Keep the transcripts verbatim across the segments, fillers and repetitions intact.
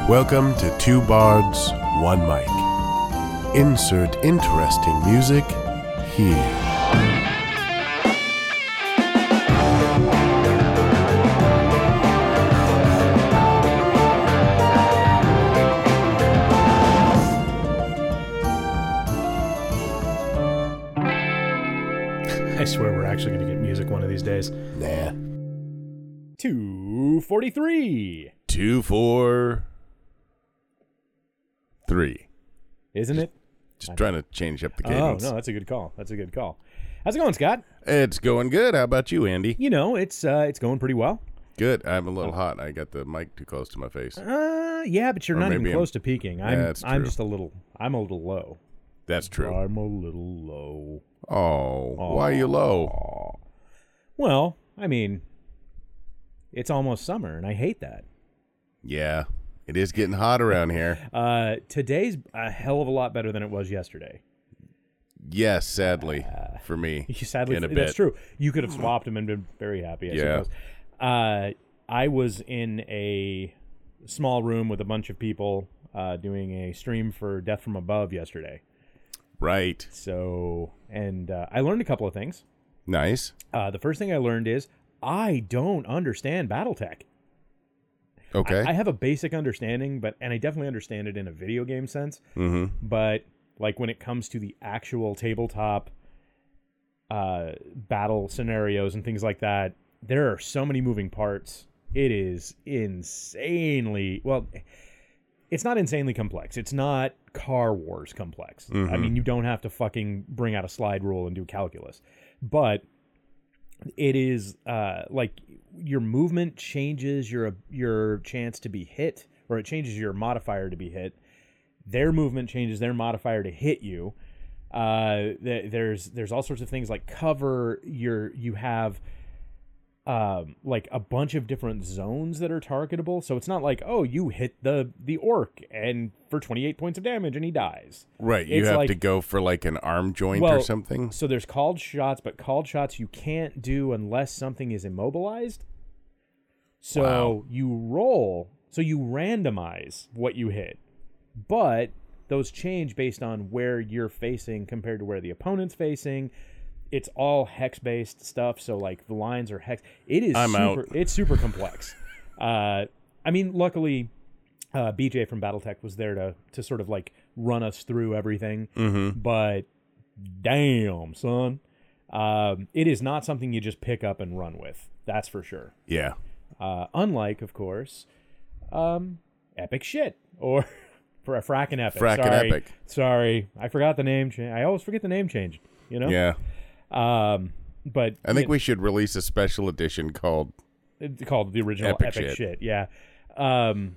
Welcome to Two Bards, One Mic. Insert interesting music here. I swear we're actually going to get music one of these days. Nah. two forty-three. Two, four, three. Isn't it? Just trying to change up the Oh, cadence. no, that's a good call. That's a good call. How's it going, Scott? It's going good. How about you, Andy? You know, it's uh, it's going pretty well. Good. I'm a little hot. I got the mic too close to my face. Uh, yeah, but you're Or not even maybe close I'm- to peaking. I'm Yeah, that's I'm true. just a little I'm a little low. That's true. I'm a little low. Oh, why are you low? Aw. Well, I mean, it's almost summer, and I hate that. Yeah, it is getting hot around here. Uh, today's a hell of a lot better than it was yesterday. Yes, sadly, for me. Sadly, in a that's bit. true. You could have swapped them and been very happy, I Yeah. suppose. Uh, I was in a small room with a bunch of people uh, doing a stream for Death from Above yesterday. Right. So, and uh, I learned a couple of things. Nice. Uh, the first thing I learned is I don't understand BattleTech. Okay. I, I have a basic understanding, but and I definitely understand it in a video game sense. mm-hmm. But like when it comes to the actual tabletop uh, battle scenarios and things like that, there are so many moving parts. It is insanely well. It's not insanely complex. It's not Car Wars complex. Mhm. I mean, you don't have to fucking bring out a slide rule and do calculus, but it is uh, like your movement changes your your chance to be hit, or it changes your modifier to be hit. Their movement changes their modifier to hit you. Uh, th- there's there's all sorts of things like cover. Your you have um, like a bunch of different zones that are targetable. So it's not like, oh, you hit the the orc and for twenty-eight points of damage and he dies. Right. You It's have like- to go for like an arm joint Well, or something. So there's called shots, but called shots you can't do unless something is immobilized. So Wow. you roll, so you randomize what you hit, but those change based on where you're facing compared to where the opponent's facing. It's all hex-based stuff, so like the lines are hex. It is I'm super. out. It's super complex. uh, I mean, luckily, uh, B J from BattleTech was there to to sort of like run us through everything. Mm-hmm. But damn, son, um, it is not something you just pick up and run with. That's for sure. Yeah. Uh, unlike, of course, um, epic shit or for a frackin' epic. Frackin' Sorry. epic. Sorry, I forgot the name. Cha- I always forget the name change. You know. Yeah. Um, but I think you we should release a special edition called it's called the original Epic epic, shit. shit. Yeah. Um.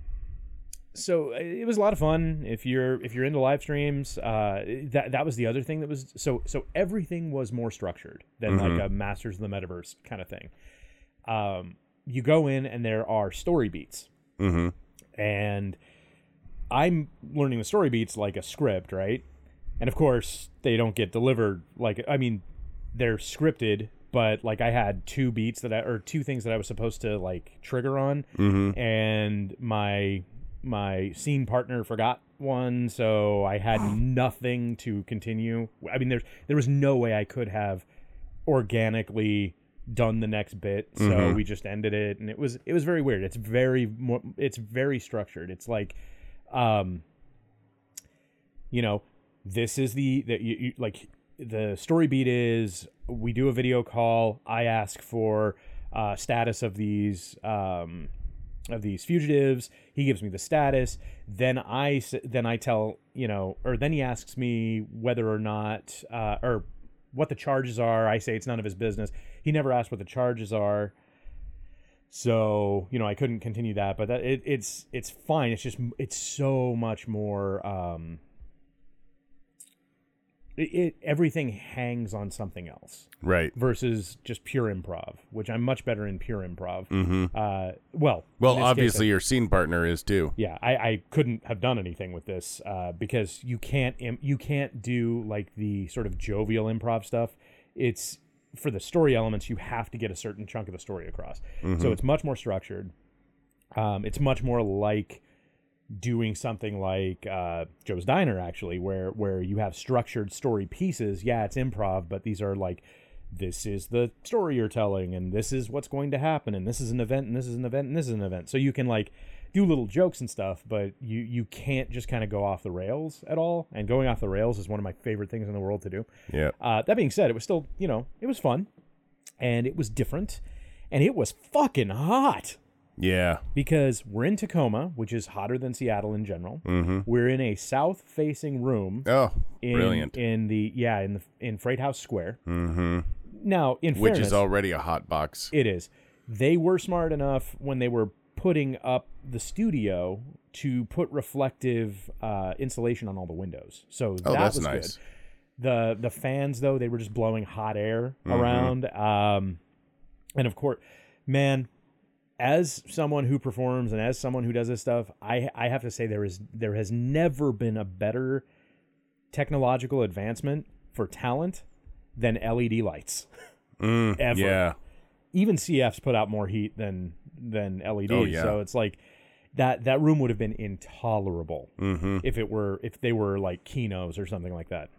So it was a lot of fun. If you're if you're into live streams, uh, that that was the other thing that was so so everything was more structured than Mhm. like a Masters of the Metaverse kind of thing. Um, you go in and there are story beats, Mm-hmm. and I'm learning the story beats like a script, right? And of course, they don't get delivered like I mean, they're scripted, but like I had two beats that I or two things that I was supposed to like trigger on, Mm-hmm. and my my scene partner forgot one, so I had nothing to continue. I mean, there's there was no way I could have organically done the next bit, so Mhm. we just ended it, and it was it was very weird. It's very mo- it's very structured. It's like, um, you know, this is the that you, you like the story beat is we do a video call. I ask for uh, status of these um, of these fugitives. He gives me the status. Then I s- then I tell you know, or then he asks me whether or not uh, or what the charges are. I say it's none of his business. He never asked what the charges are. So, you know, I couldn't continue that, but that, it, it's it's fine. It's just it's so much more. Um, it, it everything hangs on something else Right. versus just pure improv, which I'm much better in pure improv. Mm-hmm. Uh, well, Well, in this case, obviously I- your scene partner is too. yeah, I, I couldn't have done anything with this uh, because you can't im- you can't do like the sort of jovial improv stuff. It's for the story elements, you have to get a certain chunk of the story across. Mhm. So it's much more structured. Um, it's much more like doing something like uh, Joe's Diner, actually, where where you have structured story pieces. Yeah, it's improv, but these are like, this is the story you're telling, and this is what's going to happen, and this is an event, and this is an event, and this is an event. So you can like do little jokes and stuff, but you you can't just kind of go off the rails at all. And going off the rails is one of my favorite things in the world to do. Yeah. Uh, that being said, it was still, you know, it was fun, and it was different, and it was fucking hot. Yeah. Because we're in Tacoma, which is hotter than Seattle in general. Mm-hmm. We're in a south-facing room. Oh, in, brilliant! In the yeah, in the in Freight House Square. Mm-hmm. Now, in which fairness, is already a hot box. It is. They were smart enough when they were putting up the studio to put reflective uh, insulation on all the windows. So oh, that that's was nice. good. The the fans though, they were just blowing hot air mm-hmm. around. Um, and of course, man. As someone who performs and as someone who does this stuff, I I have to say there is there has never been a better technological advancement for talent than L E D lights. Mm, Ever. Yeah. Even C Fs put out more heat than than L E Ds. Oh, yeah. So it's like that that room would have been intolerable mm-hmm. if it were if they were like Kinos or something like that.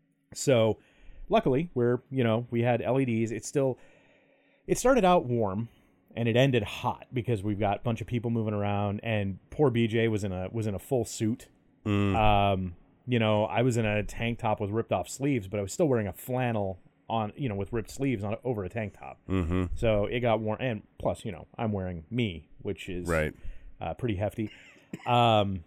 So luckily we're you know we had L E Ds. It's still it started out warm. And it ended hot because we've got a bunch of people moving around, and poor B J was in a was in a full suit. Mm. Um, you know, I was in a tank top with ripped off sleeves, but I was still wearing a flannel on, you know, with ripped sleeves on over a tank top. Mm-hmm. So it got warm, and plus, you know, I'm wearing me, which is right. uh, pretty hefty. Um,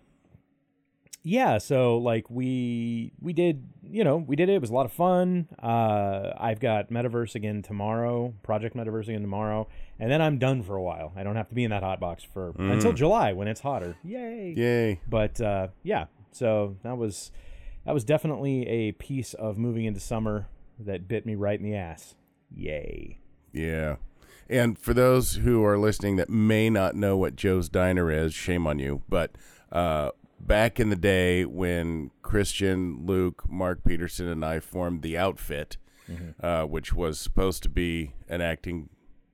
yeah, so like we we did, you know, we did it. It was a lot of fun. Uh, I've got Metaverse again tomorrow, Project Metaverse again tomorrow, and then I'm done for a while. I don't have to be in that hot box for Mm. until July when it's hotter. Yay! Yay! But uh, yeah, so that was that was definitely a piece of moving into summer that bit me right in the ass. Yay! Yeah. And for those who are listening that may not know what Joe's Diner is, shame on you, but uh, back in the day when Christian, Luke, Mark Peterson, and I formed the Outfit, mm-hmm. uh, which was supposed to be an acting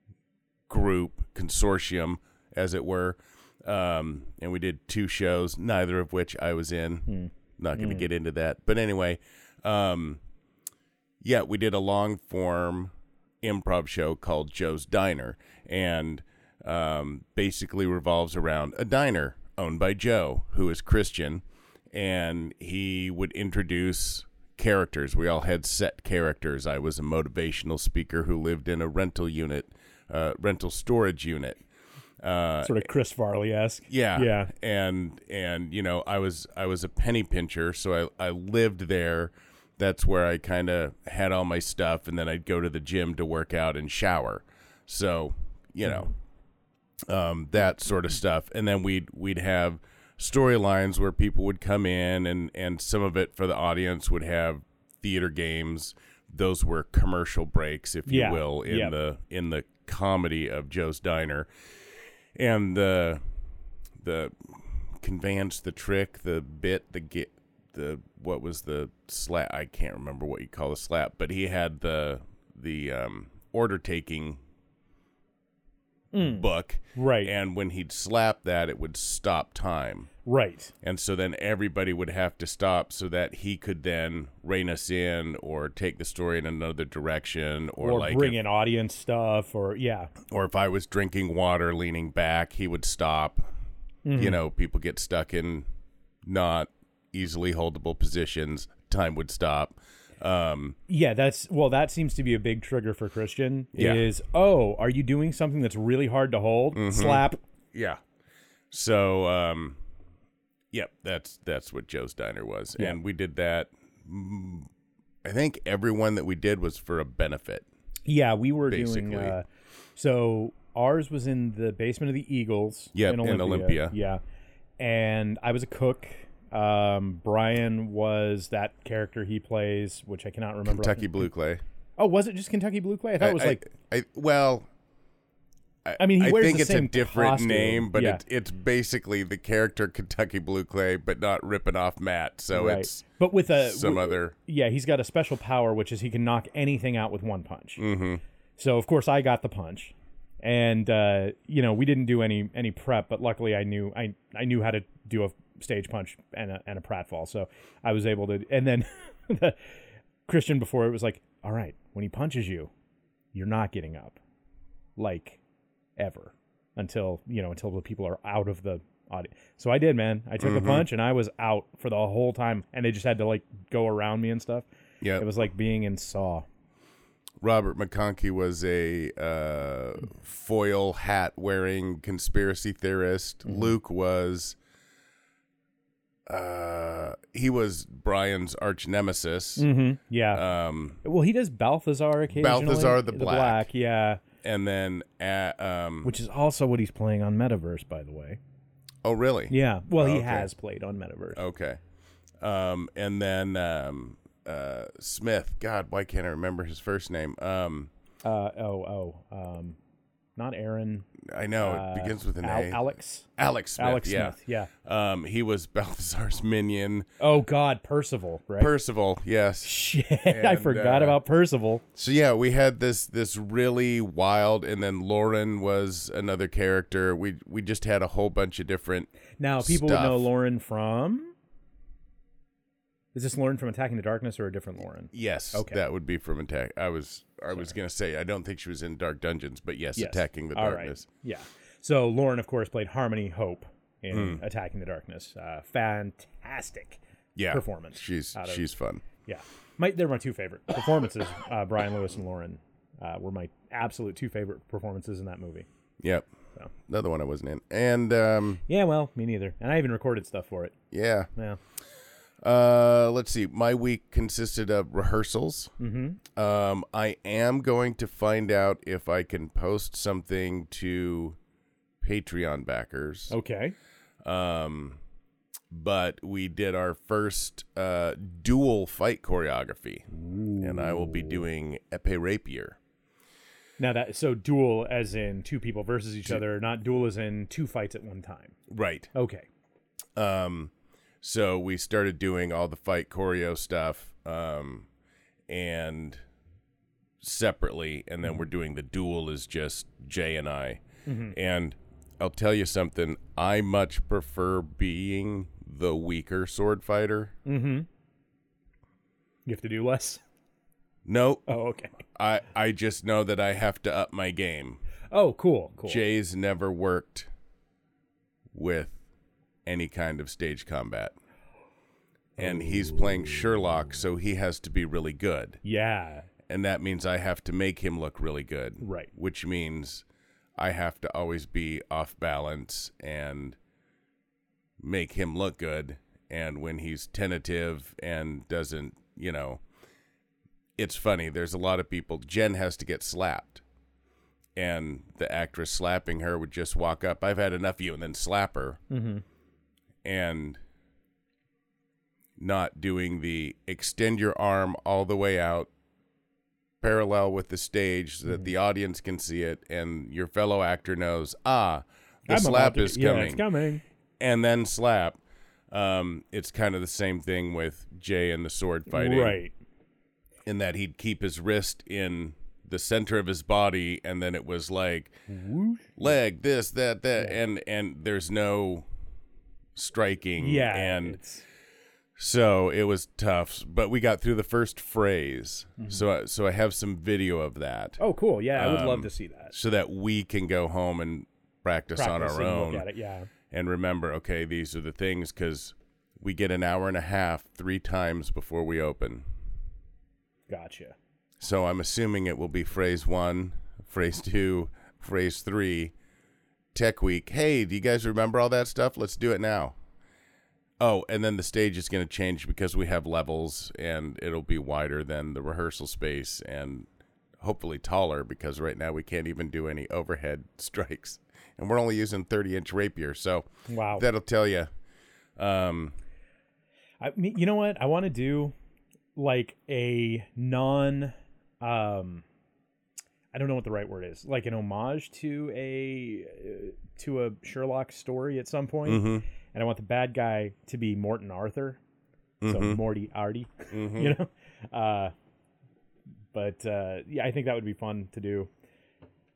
group, consortium, as it were, um, and we did two shows, neither of which I was in. Mm. Not going to mm. get into that. But anyway, um, yeah, we did a long-form improv show called Joe's Diner, and um, basically revolves around a diner owned by Joe, who is Christian, and he would introduce characters. We all had set characters. I was a motivational speaker who lived in a rental unit, uh, rental storage unit. Uh, sort of Chris Farley-esque. Yeah. Yeah. And, and, you know, I was, I was a penny pincher. So I, I lived there. That's where I kind of had all my stuff. And then I'd go to the gym to work out and shower. So, you know, um, that sort of stuff. And then we'd, we'd have storylines where people would come in, and, and some of it for the audience would have theater games. Those were commercial breaks, if you yeah. will, in yep. the, in the comedy of Joe's Diner. And the the conveyance, the trick, the bit, the get, the what was the slap? I can't remember what you call a slap, but he had the the um, order taking mm. book, right? And when he'd slap that, it would stop time, right? And so then everybody would have to stop so that he could then rein us in or take the story in another direction, or, or like bring if, in audience stuff, or yeah, or if I was drinking water, leaning back, he would stop. Mm-hmm. You know, people get stuck in not easily holdable positions. Time would stop. Um, yeah, that's well. That seems to be a big trigger for Christian. Yeah. Is oh, are you doing something that's really hard to hold? Mm-hmm. Slap. Yeah. So, um, yep, that's that's what Joe's Diner was, yeah. and we did that. I think everyone that we did was for a benefit. Yeah, we were basically. doing. Uh, so ours was in the basement of the Eagles. Yep, in Olympia. in Olympia. Yeah, and I was a cook. Um, Brian was that character he plays, which I cannot remember. Kentucky Blue Clay. Oh, was it just Kentucky Blue Clay? I thought I, it was I, like. I, well, I, I mean, he I wears think the it's same a different costume. name, but yeah. it, it's basically the character Kentucky Blue Clay, but not ripping off Matt. So right. it's but with a some w- other. Yeah, he's got a special power, which is he can knock anything out with one punch. Mm-hmm. So of course I got the punch, And uh, you know, we didn't do any any prep, but luckily I knew I I knew how to do a stage punch and a and a pratfall, so I was able to. And then the, Christian before it was like, all right, when he punches you, you're not getting up, like ever, until you know until the people are out of the audience. So I did, man. I took Mm-hmm. a punch and I was out for the whole time, and they just had to like go around me and stuff. Yeah, It was like being in Saw. Robert McConkie was a uh, foil hat wearing conspiracy theorist. Mm-hmm. Luke was uh, he was Brian's arch nemesis. Mm-hmm. Yeah. Um, well, he does Balthazar occasionally. Balthazar the Black. Yeah. and then at, um, Which is also what he's playing on Metaverse, by the way. oh really? Yeah. Well, he Okay. has played on Metaverse. Okay. Um, and then um, uh, Smith. God, why can't I remember his first name? Um, Uh, oh, oh. Um, not Aaron. I know Uh, it begins with an Al- A. Alex. Alex Smith. Alex yeah. Smith. Yeah. Um, he was Balthazar's minion. Oh, God. Percival, right? Percival. Yes. Shit. I And, forgot uh, about Percival. So yeah, we had this this really wild, and then Lauren was another character. We we just had a whole bunch of different. Now, people stuff. would know Lauren from... Is this Lauren from Attacking the Darkness or a different Lauren? Yes, Okay. that would be from Attack. I was I was gonna say I don't think she was in Dark Dungeons, but yes, Yes. Attacking the All right. Darkness. Yeah. So Lauren, of course, played Harmony Hope in Hmm. Attacking the Darkness. Uh, fantastic Yeah, performance. She's out of- she's fun. Yeah. My, they're my two favorite performances. Uh, Brian Lewis and Lauren uh, were my absolute two favorite performances in that movie. Yep. So. Another one I wasn't in, and um, Yeah, well, me neither. And I even recorded stuff for it. yeah. Yeah. Uh, let's see. My week consisted of rehearsals. Mm-hmm. Um, I am going to find out if I can post something to Patreon backers. Okay. Um, but we did our first uh, dual fight choreography, and I will be doing épée rapier. Now that so duel as in two people versus each other, not duel as in two fights at one time. Right. Okay. Um, so we started doing all the fight choreo stuff, um, and separately, and then we're doing the duel is just Jay and I. Mm-hmm. And I'll tell you something, I much prefer being the weaker sword fighter. Mm-hmm. You have to do less. No, Oh, okay. I, I just know that I have to up my game. Oh, cool, cool. Jay's never worked with any kind of stage combat. And he's playing Sherlock, so he has to be really good. Yeah. And that means I have to make him look really good. Right. Which means I have to always be off balance and make him look good. And when he's tentative and doesn't, you know, it's funny. There's a lot of people. Jen has to get slapped. And the actress slapping her would just walk up, I've had enough of you, and then slap her. Mm-hmm. And not doing the extend your arm all the way out parallel with the stage so that Mm-hmm. the audience can see it and your fellow actor knows, ah, the I'm slap about to- is yeah, coming. it's coming. And then slap. Um, it's kind of the same thing with Jay and the sword fighting. Right. In that he'd keep his wrist in the center of his body, and then it was like Whoosh. leg, this, that, that, Yeah. and and there's no striking. Yeah. and it's, so it was tough, but we got through the first phrase. Mm-hmm. So I, so I have some video of that, oh, cool. Yeah, I would love Um, to see that. so that we can go home and practice, on Practice our and own Look at it. Yeah. and remember, okay, these are the things, because we get an hour and a half three times before we open. Gotcha. So I'm assuming it will be phrase one, phrase two, phrase three, tech week. Hey, do you guys remember all that stuff? Let's do it now. Oh, and then the stage is going to change because we have levels, and it'll be wider than the rehearsal space and hopefully taller, because right now we can't even do any overhead strikes. And we're only using thirty-inch rapier, so Wow. that'll tell you. Um, I mean, you know what? I want to do like a non um I don't know what the right word is. Like an homage to a uh, to a Sherlock story at some point. mhm, And I want the bad guy to be Morton Arthur. So mhm, Morty Artie, mhm. you know? Uh but uh yeah, I think that would be fun to do.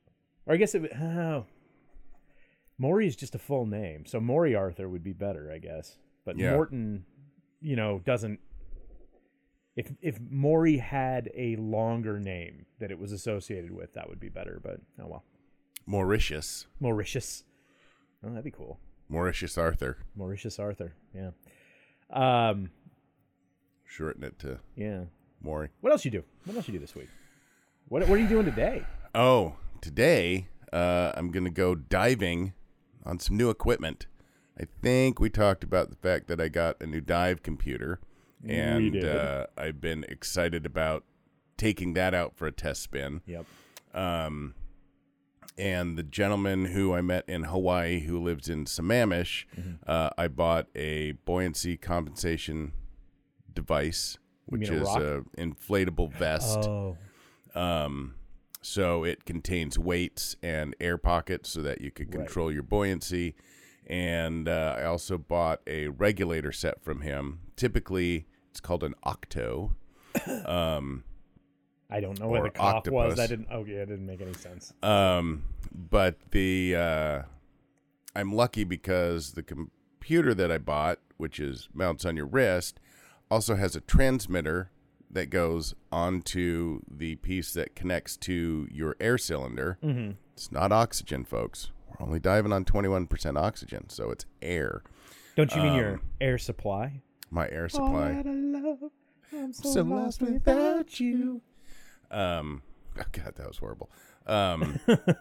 Or I guess it would... Oh. Maury is just a full name, so Maury Arthur would be better, I guess. But Yeah. Morton, you know, doesn't... If if Maury had a longer name that it was associated with, that would be better, but oh well. Mauritius. Mauritius. Oh, that'd be cool. Mauritius Arthur. Mauritius Arthur, yeah. Um, Shorten it to yeah. Maury. What else you do? What else you do this week? What What are you doing today? Oh, today uh, I'm going to go diving on some new equipment. I think we talked about the fact that I got a new dive computer, and We did. uh, I've been excited about taking that out for a test spin. Yep. Um, and the gentleman who I met in Hawaii who lives in Sammamish, Mm-hmm. uh, I bought a buoyancy compensation device, which mean a is rock? a inflatable vest. Oh. Um, so it contains weights and air pockets so that you could Right. control your buoyancy. And uh, I also bought a regulator set from him. Typically, it's called an octo. Um, I don't know where Or the cough octopus. was. That didn't. Oh yeah, it didn't make any sense. um, but the uh, I'm lucky because the computer that I bought, which is mounts on your wrist, also has a transmitter that goes onto the piece that connects to your air cylinder. Mm-hmm. It's not oxygen, folks. We're only diving on twenty-one percent oxygen, so it's air. Don't you mean Um, your air supply? My air supply. All that I love, I'm so, So lost lost without you. Um, oh God, that was horrible. Um,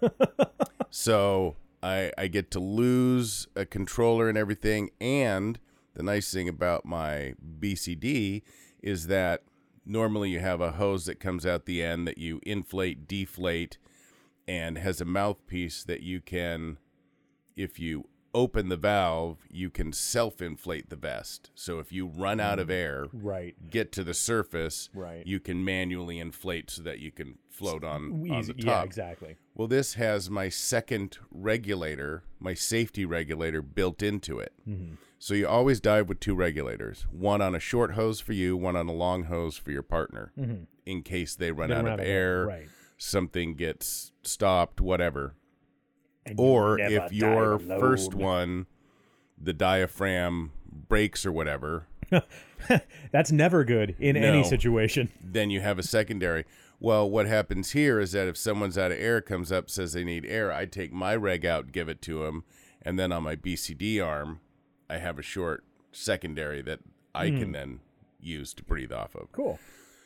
so I I get to lose a controller and everything, and the nice thing about my B C D is that normally you have a hose that comes out the end that you inflate, deflate, and has a mouthpiece that you can, if you open the valve, you can self-inflate the vest. So if you run out of air, Right. get to the surface, Right. you can manually inflate so that you can float on, on Easy- the Yeah, top. exactly. Well, this has my second regulator, my safety regulator built into it. Mm-hmm. So you always dive with two regulators, one on a short hose for you, one on a long hose for your partner, Mm-hmm. in case they run They out run of out of air, air, right. something gets stopped, whatever. And you Or never if your dive alone. first one, the diaphragm breaks or whatever, That's never good in any No. situation. then you have a secondary. Well, what happens here is that if someone's out of air, comes up, says they need air, I take my reg out, give it to them, and then on my B C D arm, I have a short secondary that I can then use to breathe off of. Cool.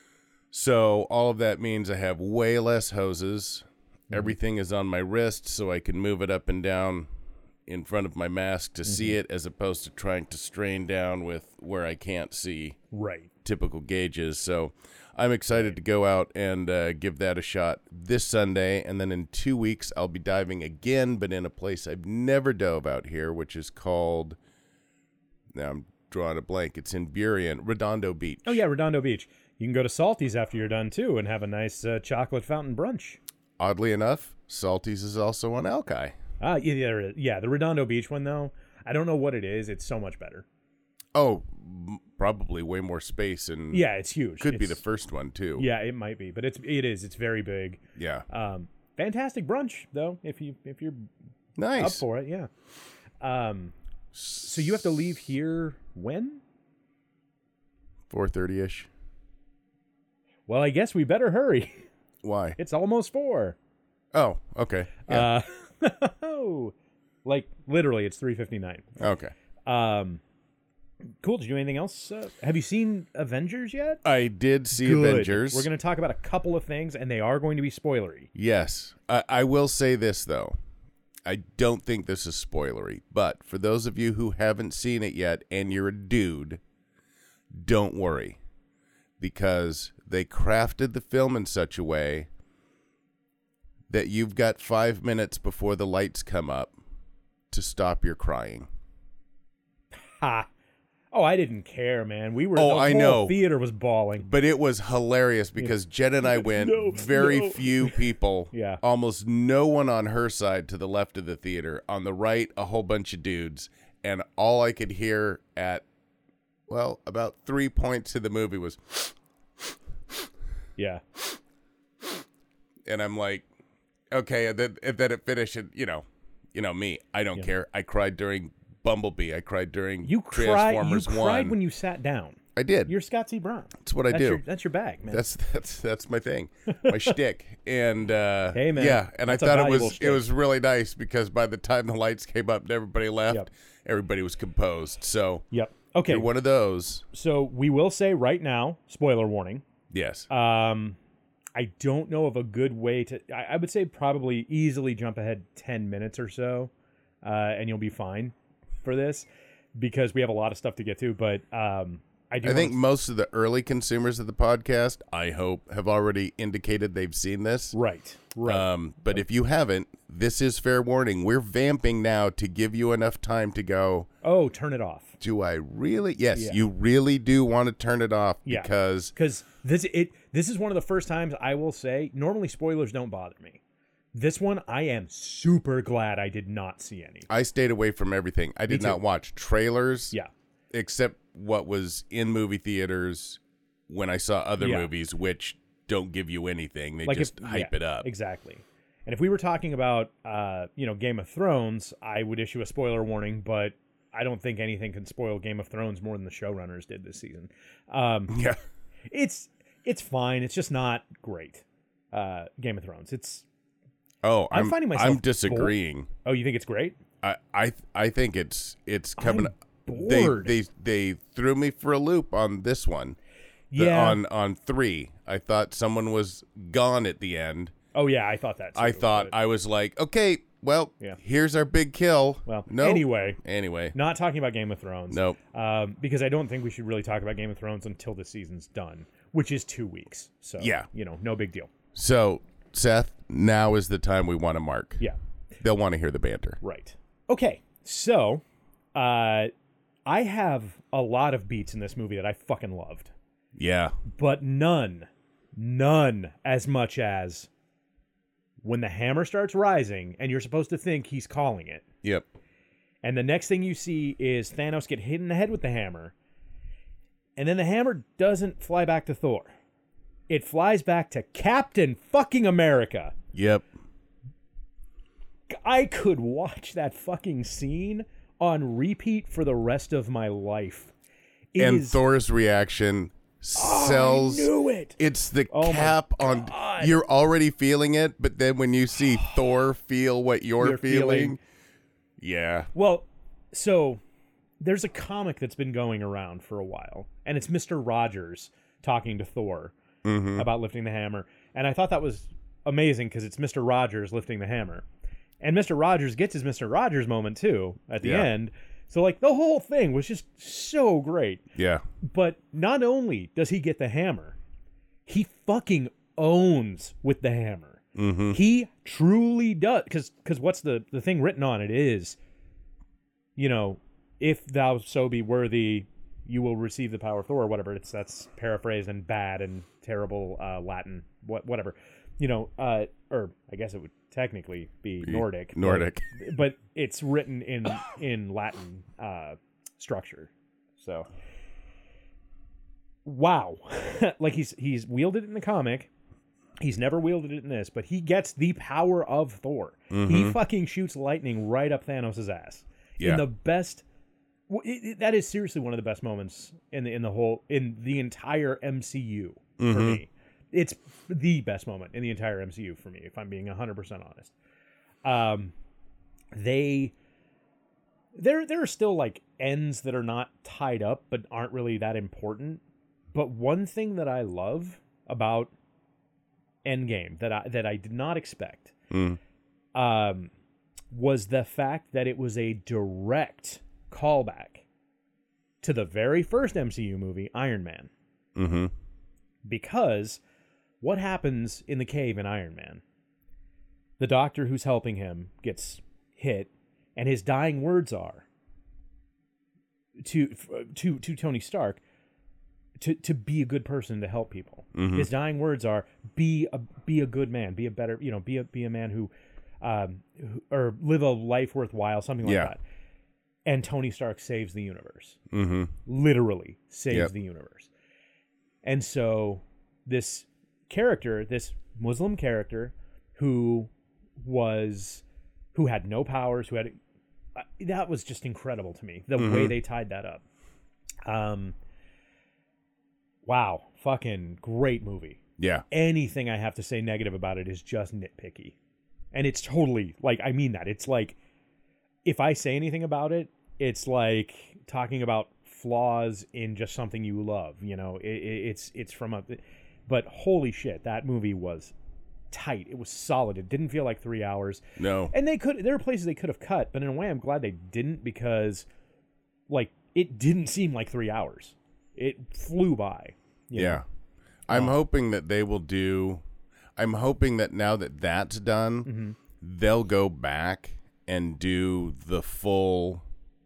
So all of that means I have way less hoses. Everything is on my wrist, so I can move it up and down in front of my mask to see it, as opposed to trying to strain down with where I can't see Right. typical gauges. So I'm excited to go out and uh, give that a shot this Sunday. And then in two weeks, I'll be diving again, but in a place I've never dove out here, which is called, now I'm drawing a blank. It's in Burien, Redondo Beach. Oh yeah, Redondo Beach. You can go to Salty's after you're done too, and have a nice uh, chocolate fountain brunch. Oddly enough, Salty's is also on Alki. Ah, yeah, there is. Yeah, the Redondo Beach one though. I don't know what it is. It's so much better. Oh, m- probably way more space, and Yeah, it's huge. could be the It's- first one too. Yeah, it might be, but it's it is. It's very big. Yeah. Um, fantastic brunch though. If you if you're Nice. up for it, yeah. Um, so you have to leave here when? four thirty-ish. Well, I guess we better hurry. Why? It's almost four. Oh, okay. Yeah. Uh, like literally, it's three fifty nine. okay. Um, cool. Did you do anything else? Uh, have you seen Avengers yet? I did see Good. Avengers. We're going to talk about a couple of things, and they are going to be spoilery. Yes. I, I will say this, though. I don't think this is spoilery, but for those of you who haven't seen it yet and you're a dude, don't worry, because they crafted the film in such a way that you've got five minutes before the lights come up to stop your crying. Ha! Oh, I didn't care, man. We were. Oh, the I whole know. Theater was bawling. But it was hilarious because Jen and I went, No, very no. few people, Yeah. almost no one on her side to the left of the theater. On the right, a whole bunch of dudes. And all I could hear at, well, about three points of the movie was, Yeah. and I'm like, okay, and then and then it finished, and you know, you know me, I don't Yeah. care. I cried during Bumblebee. I cried during You cried. You Transformers cried One. when you sat down. I did. You're Scott C. Brown. That's what I That's do. Your, that's your bag, man. That's that's that's my thing, my shtick. And uh, Hey, man, yeah, and that's a I thought it valuable was shtick. it was really nice because by the time the lights came up and everybody left, Yep. everybody was composed. So Yep. Okay. you're one of those. So we will say right now, spoiler warning. Yes. Um, I don't know of a good way to. I, I would say probably easily jump ahead ten minutes or so, uh, and you'll be fine for this because we have a lot of stuff to get to. But um, I do. I think wanna- most of the early consumers of the podcast, I hope, have already indicated they've seen this. right. Right. Um, but if you haven't, this is fair warning. We're vamping now to give you enough time to go, oh, turn it off. do I really? Yes, Yeah. you really do want to turn it off Yeah. because Because this it this is one of the first times I will say normally spoilers don't bother me. This one I am super glad I did not see any. I stayed away from everything. I did too. not watch trailers Yeah. except what was in movie theaters when I saw other Yeah. movies, which don't give you anything. They Like just if, hype yeah, it up. Exactly. And if we were talking about uh, you know, Game of Thrones, I would issue a spoiler warning, but I don't think anything can spoil Game of Thrones more than the showrunners did this season. Um, Yeah. it's it's fine. It's just not great. Uh, Game of Thrones. It's Oh, I'm I'm, finding myself I'm disagreeing. oh, you think it's great? I, I I think it's it's coming. I'm They bored. they they threw me for a loop on this one. The- Yeah. On on three, I thought someone was gone at the end. Oh yeah, I thought that. Too, I thought but- I was like, okay, well, Yeah. here's our big kill. well, no. anyway, Anyway, not talking about Game of Thrones. nope. Um, because I don't think we should really talk about Game of Thrones until the season's done, which is two weeks. So Yeah. you know, no big deal. So Seth, now is the time we want to mark. Yeah, They'll want to hear the banter. right. Okay, so uh, I have a lot of beats in this movie that I fucking loved, Yeah. but none, none as much as when the hammer starts rising and you're supposed to think he's calling it. Yep. And the next thing you see is Thanos get hit in the head with the hammer. And then the hammer doesn't fly back to Thor. It flies back to Captain fucking America. Yep. I could watch that fucking scene on repeat for the rest of my life. It And is- Thor's reaction sells. I knew it. It's the Oh my cap on. God. You're already feeling it, but then when you see Thor feel what you're, You're feeling, feeling- yeah, Well, so there's a comic that's been going around for a while, and it's Mister Rogers talking to Thor about lifting the hammer. And I thought that was amazing because it's Mister Rogers lifting the hammer. And Mister Rogers gets his Mister Rogers moment too at the Yeah. end. So like the whole thing was just so great. yeah, But not only does he get the hammer, he fucking owns with the hammer. mm-hmm. He truly does. Because because what's the, the thing written on it is, you know, if thou so be worthy, you will receive the power of Thor or whatever. It's that's paraphrased and bad and terrible uh, Latin, what whatever. You know, uh, or I guess it would technically be Nordic. but- Nordic. But, it's written in in Latin uh, structure. So, wow, like he's he's wielded it in the comic. He's never wielded it in this, but he gets the power of Thor. He fucking shoots lightning right up Thanos' ass Yeah. in the best. w- It, it, that is seriously one of the best moments in the in the whole in the entire M C U for me. It's the best moment in the entire M C U for me, if I'm being one hundred percent honest. Um, they there there are still like ends that are not tied up but aren't really that important. But one thing that I love about Endgame that I that I did not expect Mm. um, was the fact that it was a direct callback to the very first M C U movie, Iron Man. Mm-hmm. Because what happens in the cave in Iron Man? The doctor who's helping him gets hit, and his dying words are to to to Tony Stark to to be a good person to help people. Mhm. His dying words are be a be a good man, be a better you know be a be a man who, um, who, or live a life worthwhile, something like Yeah. that. And Tony Stark saves the universe. Mm-hmm. Literally saves Yep. the universe. And so this character, this Muslim character who was who had no powers, who had uh, that was just incredible to me, the mm-hmm. way they tied that up. Um, wow, fucking great movie. Yeah. Anything I have to say negative about it is just nitpicky. And it's totally, like, I mean that. It's like, if I say anything about it, it's like talking about flaws in just something you love. You know, it, it, it's it's from a... But holy shit, that movie was tight. It was solid. It didn't feel like three hours. No. And they could... There are places they could have cut, but in a way I'm glad they didn't because, like, it didn't seem like three hours. It flew by. You yeah. know? I'm oh. hoping that they will do... I'm hoping that now that that's done, mm-hmm. they'll go back and do the full,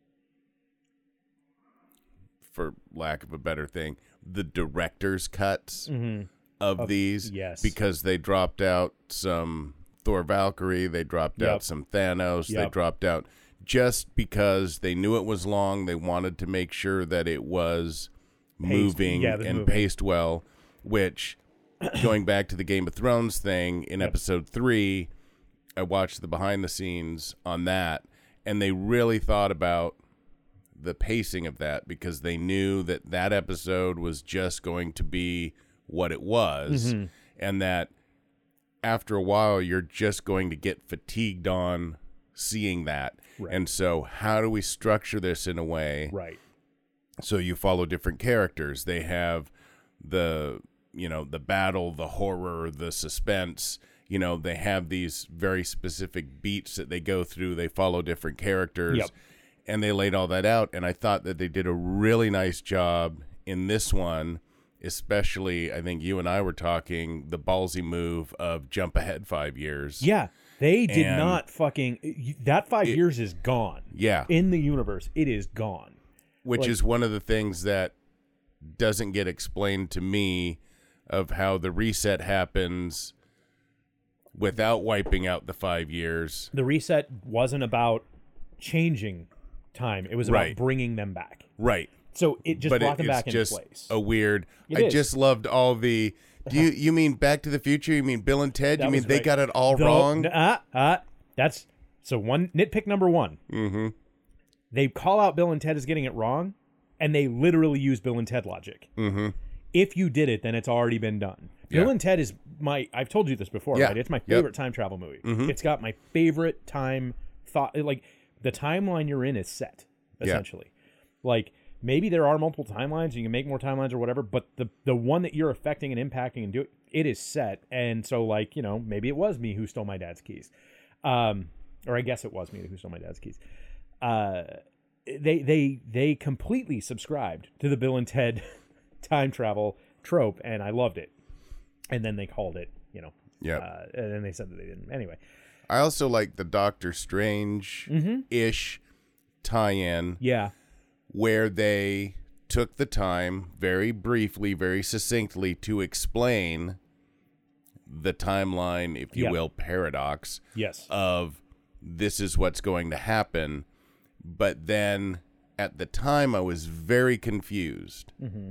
for lack of a better thing, the director's cuts mm-hmm. of, of these. Yes. Because they dropped out some Thor Valkyrie, they dropped yep. out some Thanos, yep. they dropped out just because they knew it was long. They wanted to make sure that it was paced. moving yeah, and moving. paced well, which... Going back to the Game of Thrones thing in yep. episode three, I watched the behind the scenes on that, and they really thought about the pacing of that because they knew that that episode was just going to be what it was, mm-hmm. and that after a while you're just going to get fatigued on seeing that. Right. And so how do we structure this in a way right. so you follow different characters? They have the... you know, the battle, the horror, the suspense, you know, they have these very specific beats that they go through. They follow different characters yep. and they laid all that out. And I thought that they did a really nice job in this one, especially, I think you and I were talking the ballsy move of jump ahead five years. Yeah. They did and not fucking, that five it, years is gone. Yeah. In the universe, it is gone. Which like, is one of the things that doesn't get explained to me of how the reset happens without wiping out the five years. The reset wasn't about changing time. It was about right. bringing them back. Right. So it just but brought it, them back it's into just place. A weird. It I is. just loved all the. Do you you mean Back to the Future? You mean Bill and Ted? That You mean was they right. got it all Though, wrong? Uh, uh, that's so one nitpick number one. Mm-hmm. They call out Bill and Ted as getting it wrong, and they literally use Bill and Ted logic. Mm-hmm. If you did it, then it's already been done. Yeah. Bill and Ted is my, I've told you this before, Yeah. right? It's my Yep. favorite time travel movie. Mm-hmm. It's got my favorite time thought, like the timeline you're in is set, essentially. Yeah. Like maybe there are multiple timelines, you can make more timelines or whatever, but the, the one that you're affecting and impacting and do it is set. And so like, you know, maybe it was me who stole my dad's keys. Um, or I guess it was me who stole my dad's keys. Uh, they, they, they completely subscribed to the Bill and Ted time travel trope, and I loved it. And then they called it, you know, yeah. Uh, and then they said that they didn't. Anyway, I also like the Doctor Strange ish mm-hmm. tie-in, yeah, where they took the time very briefly, very succinctly to explain the timeline, if you yeah. will, paradox. Yes, of this is what's going to happen. But then at the time, I was very confused mm-hmm.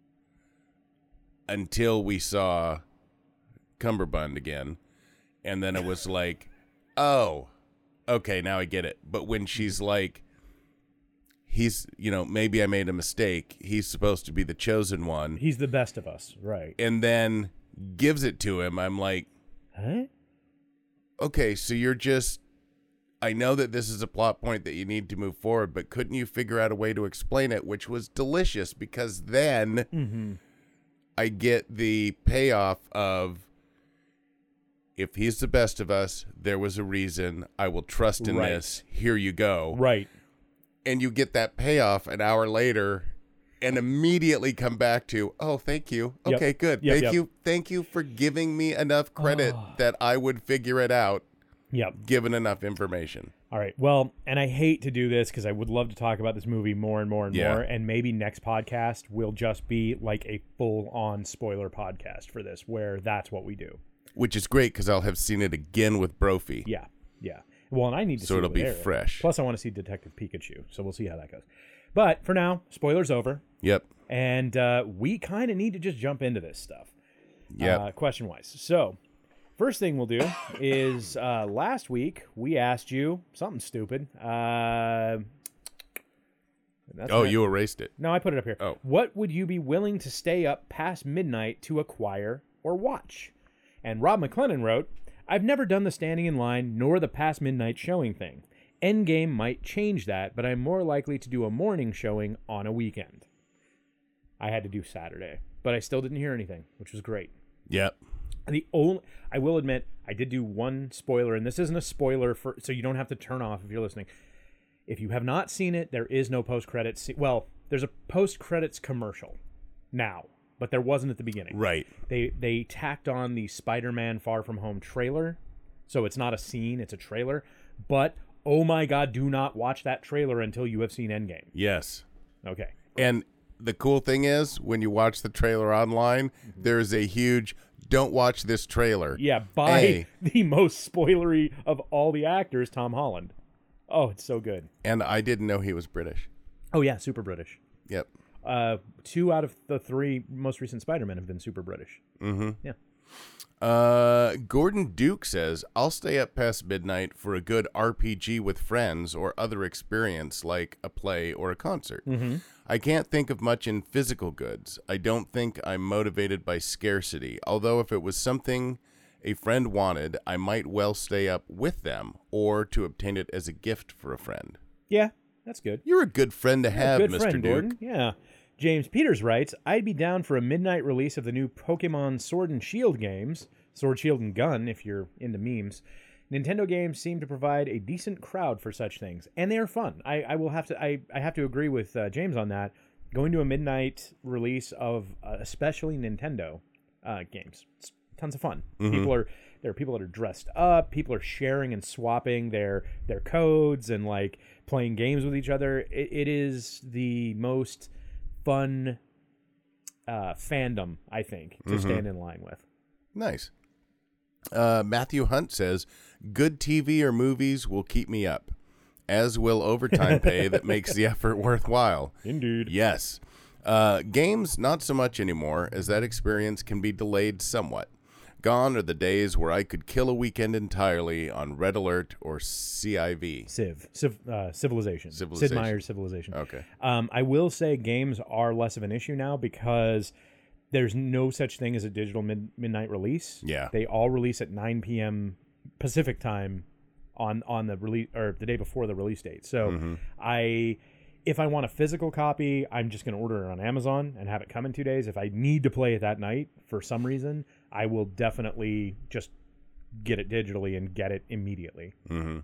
until we saw Cumberbund again. And then it was like, oh, okay, now I get it. But when she's like, he's, you know, maybe I made a mistake. He's supposed to be the chosen one. He's the best of us, right? And then gives it to him. I'm like, huh? Okay, so you're just, I know that this is a plot point that you need to move forward, but couldn't you figure out a way to explain it, which was delicious, because then mm-hmm. I get the payoff of, if he's the best of us, there was a reason. I will trust in right. this. Here you go. Right. And you get that payoff an hour later and immediately come back to, oh, thank you. Yep. Okay, good. Yep, thank yep. you. Thank you for giving me enough credit oh. that I would figure it out. Yep. Given enough information. All right. Well, and I hate to do this because I would love to talk about this movie more and more and yeah. more. And maybe next podcast will just be like a full-on spoiler podcast for this, where that's what we do. Which is great because I'll have seen it again with Brophy. Yeah. Yeah. Well, and I need to so see it'll it be with Eric. fresh. Plus, I want to see Detective Pikachu. So we'll see how that goes. But for now, spoilers over. Yep. And uh, we kind of need to just jump into this stuff. Yep. Uh, question-wise. So First thing we'll do is uh, last week we asked you something stupid. Uh, that's Oh, not- you erased it. No, I put it up here. Oh. What would you be willing to stay up past midnight to acquire or watch? And Rob McLennan wrote, I've never done the standing in line nor the past midnight showing thing. Endgame might change that, but I'm more likely to do a morning showing on a weekend. I had to do Saturday, but I still didn't hear anything, which was great. Yep. The only, I will admit, I did do one spoiler, and this isn't a spoiler for, so you don't have to turn off if you're listening. If you have not seen it, there is no post-credits. Se- well, there's a post-credits commercial now, but there wasn't at the beginning. Right. They they tacked on the Spider-Man Far From Home trailer, so it's not a scene, it's a trailer. But, oh my God, do not watch that trailer until you have seen Endgame. Yes. Okay. And the cool thing is, when you watch the trailer online, there's a huge "Don't watch this trailer." Yeah, by A. the most spoilery of all the actors, Tom Holland. Oh, it's so good. And I didn't know he was British. Oh, yeah, super British. Yep. Uh, two out of the three most recent Spider-Men have been super British. Mm-hmm. Yeah. Uh, Gordon Duke says, I'll stay up past midnight for a good R P G with friends or other experience like a play or a concert. Mm-hmm. I can't think of much in physical goods. I don't think I'm motivated by scarcity, although if it was something a friend wanted, I might well stay up with them or to obtain it as a gift for a friend. Yeah, that's good. You're a good friend to have, good Mister friend, Duke. Gordon. Yeah. James Peters writes, I'd be down for a midnight release of the new Pokemon Sword and Shield games. Sword, Shield, and Gun, if you're into memes. Nintendo games seem to provide a decent crowd for such things, and they are fun. I, I will have to I, I have to agree with uh, James on that. Going to a midnight release of uh, especially Nintendo uh, games, it's tons of fun. Mm-hmm. People are there are people that are dressed up. People are sharing and swapping their their codes and like playing games with each other. It, it is the most fun uh, fandom, I think, to Mm-hmm. stand in line with. Nice. Uh, Matthew Hunt says, good T V or movies will keep me up, as will overtime pay that makes the effort worthwhile. Indeed. Yes. Uh, games, not so much anymore, as that experience can be delayed somewhat. Gone are the days where I could kill a weekend entirely on Red Alert or C I V. Civ, Civ uh, Civilization. Civilization. Sid Meier's Civilization. Okay. Um, I will say games are less of an issue now because there's no such thing as a digital mid- midnight release. Yeah. They all release at nine p.m. Pacific time on on the release or the day before the release date. So Mm-hmm. I if I want a physical copy, I'm just going to order it on Amazon and have it come in two days. If I need to play it that night for some reason, I will definitely just get it digitally and get it immediately. Mm-hmm.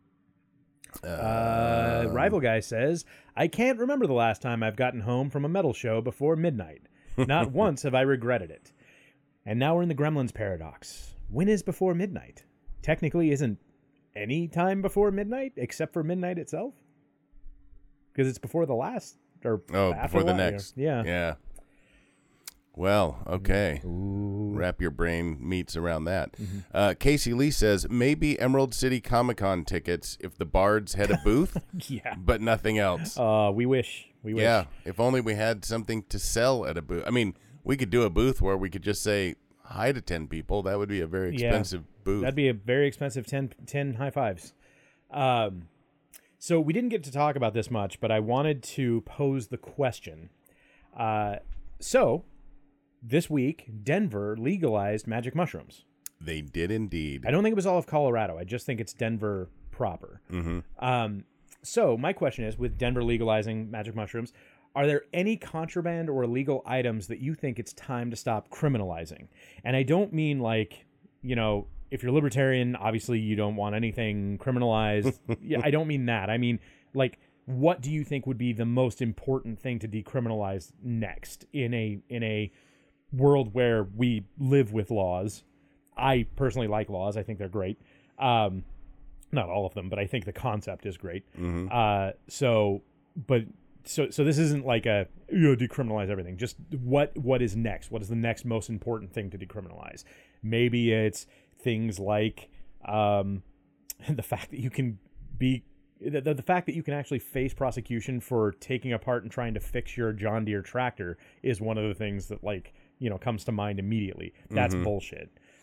Uh, Rival Guy says, I can't remember the last time I've gotten home from a metal show before midnight. Not once have I regretted it. And now we're in the Gremlins paradox. When is before midnight? Technically isn't any time before midnight except for midnight itself? Because it's before the last, or Oh, after before the la- next. Yeah. Yeah. Well, okay. Ooh. Wrap your brain meats around that. Mm-hmm. Uh, Casey Lee says, maybe Emerald City Comic-Con tickets if the Bards had a booth, Yeah. but nothing else. Uh, we wish. We wish. Yeah, if only we had something to sell at a booth. I mean, we could do a booth where we could just say hi to ten people. That would be a very Yeah. expensive booth. That'd be a very expensive ten, ten high fives. Um, so we didn't get to talk about this much, but I wanted to pose the question. Uh, so this week, Denver legalized magic mushrooms. They did indeed. I don't think it was all of Colorado. I just think it's Denver proper. Mm-hmm. Um, so my question is, with Denver legalizing magic mushrooms, are there any contraband or illegal items that you think it's time to stop criminalizing? And I don't mean like, you know, if you're libertarian, obviously you don't want anything criminalized. Yeah, I don't mean that. I mean, like, what do you think would be the most important thing to decriminalize next in a in a world where we live with laws? I personally like laws. I think they're great. Um, not all of them, but I think the concept is great. Mm-hmm. Uh, so, but so so this isn't like a, you know, decriminalize everything. Just what what is next? What is the next most important thing to decriminalize? Maybe it's things like um, the fact that you can be the, the, the fact that you can actually face prosecution for taking apart and trying to fix your John Deere tractor is one of the things that, like, you know, comes to mind immediately. That's Mhm. bullshit.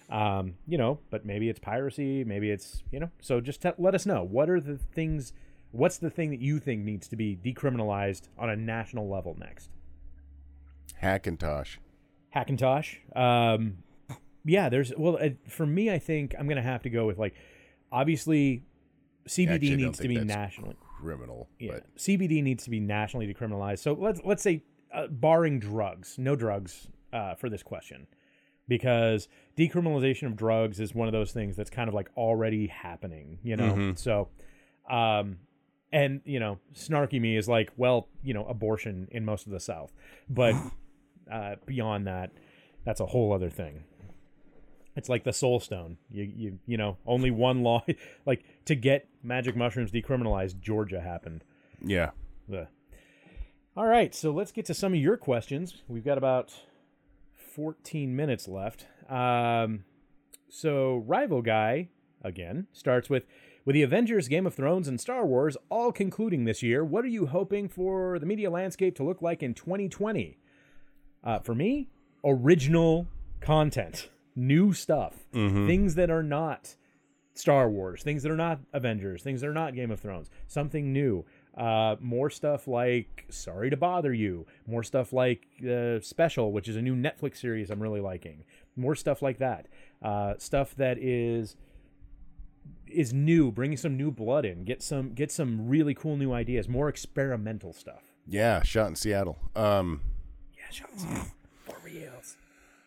Um, you know, but maybe it's piracy, maybe it's, you know, so just t- let us know. What are the things, what's the thing that you think needs to be decriminalized on a national level next? Hackintosh. Hackintosh. Um, yeah, there's, well, uh, for me, I think I'm going to have to go with, like, obviously, C B D Actually, I don't needs to think be that's nationally. criminal. Yeah, But C B D needs to be nationally decriminalized. So let's let's say, uh, barring drugs, no drugs uh, for this question, because decriminalization of drugs is one of those things that's kind of like already happening, you know. Mhm. So, um, and you know, snarky me is like, well, you know, abortion in most of the South, but uh, beyond that, that's a whole other thing. It's like the Soul Stone. You you you know, only one law, like to get magic mushrooms decriminalized, Georgia happened. yeah. Ugh. All right, so let's get to some of your questions. We've got about fourteen minutes left. Um, so Rival Guy again starts with with the Avengers, Game of Thrones, and Star Wars all concluding this year. What are you hoping for the media landscape to look like in twenty twenty? Uh, for me, original content. New stuff, Mhm. things that are not Star Wars, things that are not Avengers, things that are not Game of Thrones, something new. Uh, more stuff like Sorry to Bother You, more stuff like uh, Special, which is a new Netflix series I'm really liking. More stuff like that. Uh, stuff that is is new, bringing some new blood in, get some get some really cool new ideas, more experimental stuff. Yeah, shot in Seattle. Um, Yeah, shots for reals.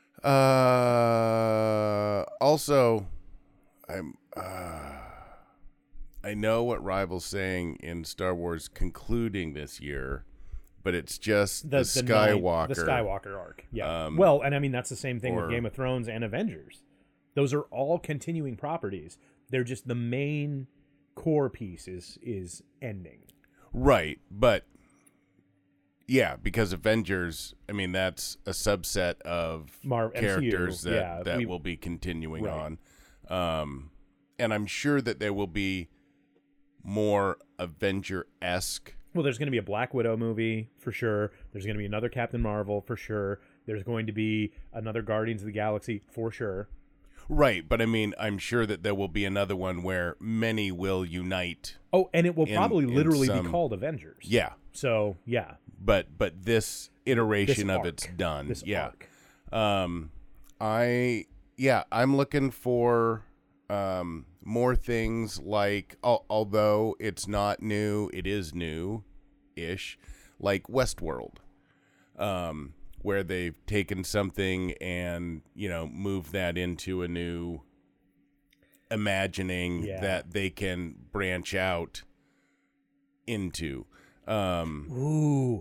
Uh, also, I'm. Uh, I know what Rival's saying in Star Wars concluding this year, but it's just the, the Skywalker, nine, the Skywalker arc. Yeah. Um, well, and I mean that's the same thing or, with Game of Thrones and Avengers. Those are all continuing properties. They're just the main core piece is is ending. Right, but yeah, because Avengers, I mean, that's a subset of Mar- characters M C U, that, yeah, that we- will be continuing Right. on. Um, and I'm sure that there will be more Avenger-esque. Well, there's going to be a Black Widow movie for sure. There's going to be another Captain Marvel for sure. There's going to be another Guardians of the Galaxy for sure. Right, but I mean, I'm sure that there will be another one where many will unite. Oh, and it will In- probably in literally some- be called Avengers. Yeah, So, yeah. but but this iteration This of arc. it's done. This yeah. arc. Um, I yeah, I'm looking for um more things like al- although it's not new, it is new-ish, like Westworld, um, where they've taken something and you know moved that into a new imagining Yeah. that they can branch out into. Um, Ooh.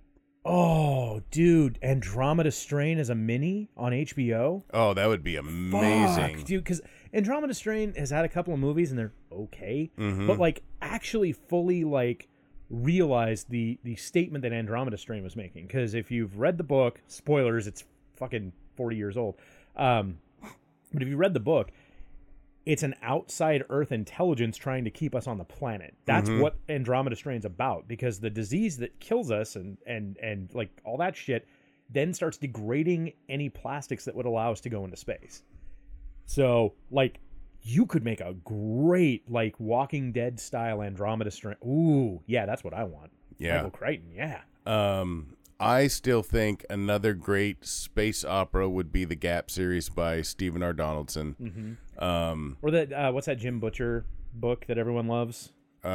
Oh, dude. Andromeda Strain as a mini on H B O? oh, that would be amazing. Fuck, dude, because Andromeda Strain has had a couple of movies and they're okay. Mhm. But, like, actually fully, like, realize the, the statement that Andromeda Strain was making. Because if you've read the book, spoilers, it's fucking forty years old. Um, but if you read the book, it's an outside Earth intelligence trying to keep us on the planet. That's Mhm. what Andromeda Strain's about, because the disease that kills us and, and, and like all that shit then starts degrading any plastics that would allow us to go into space. So, like, you could make a great, like, Walking Dead style Andromeda Strain. Ooh, yeah, that's what I want. Yeah. Michael Crichton, yeah. Um, I still think another great space opera would be the Gap series by Stephen R. Donaldson. Mm-hmm. Um, Or that, uh, what's that Jim Butcher book that everyone loves?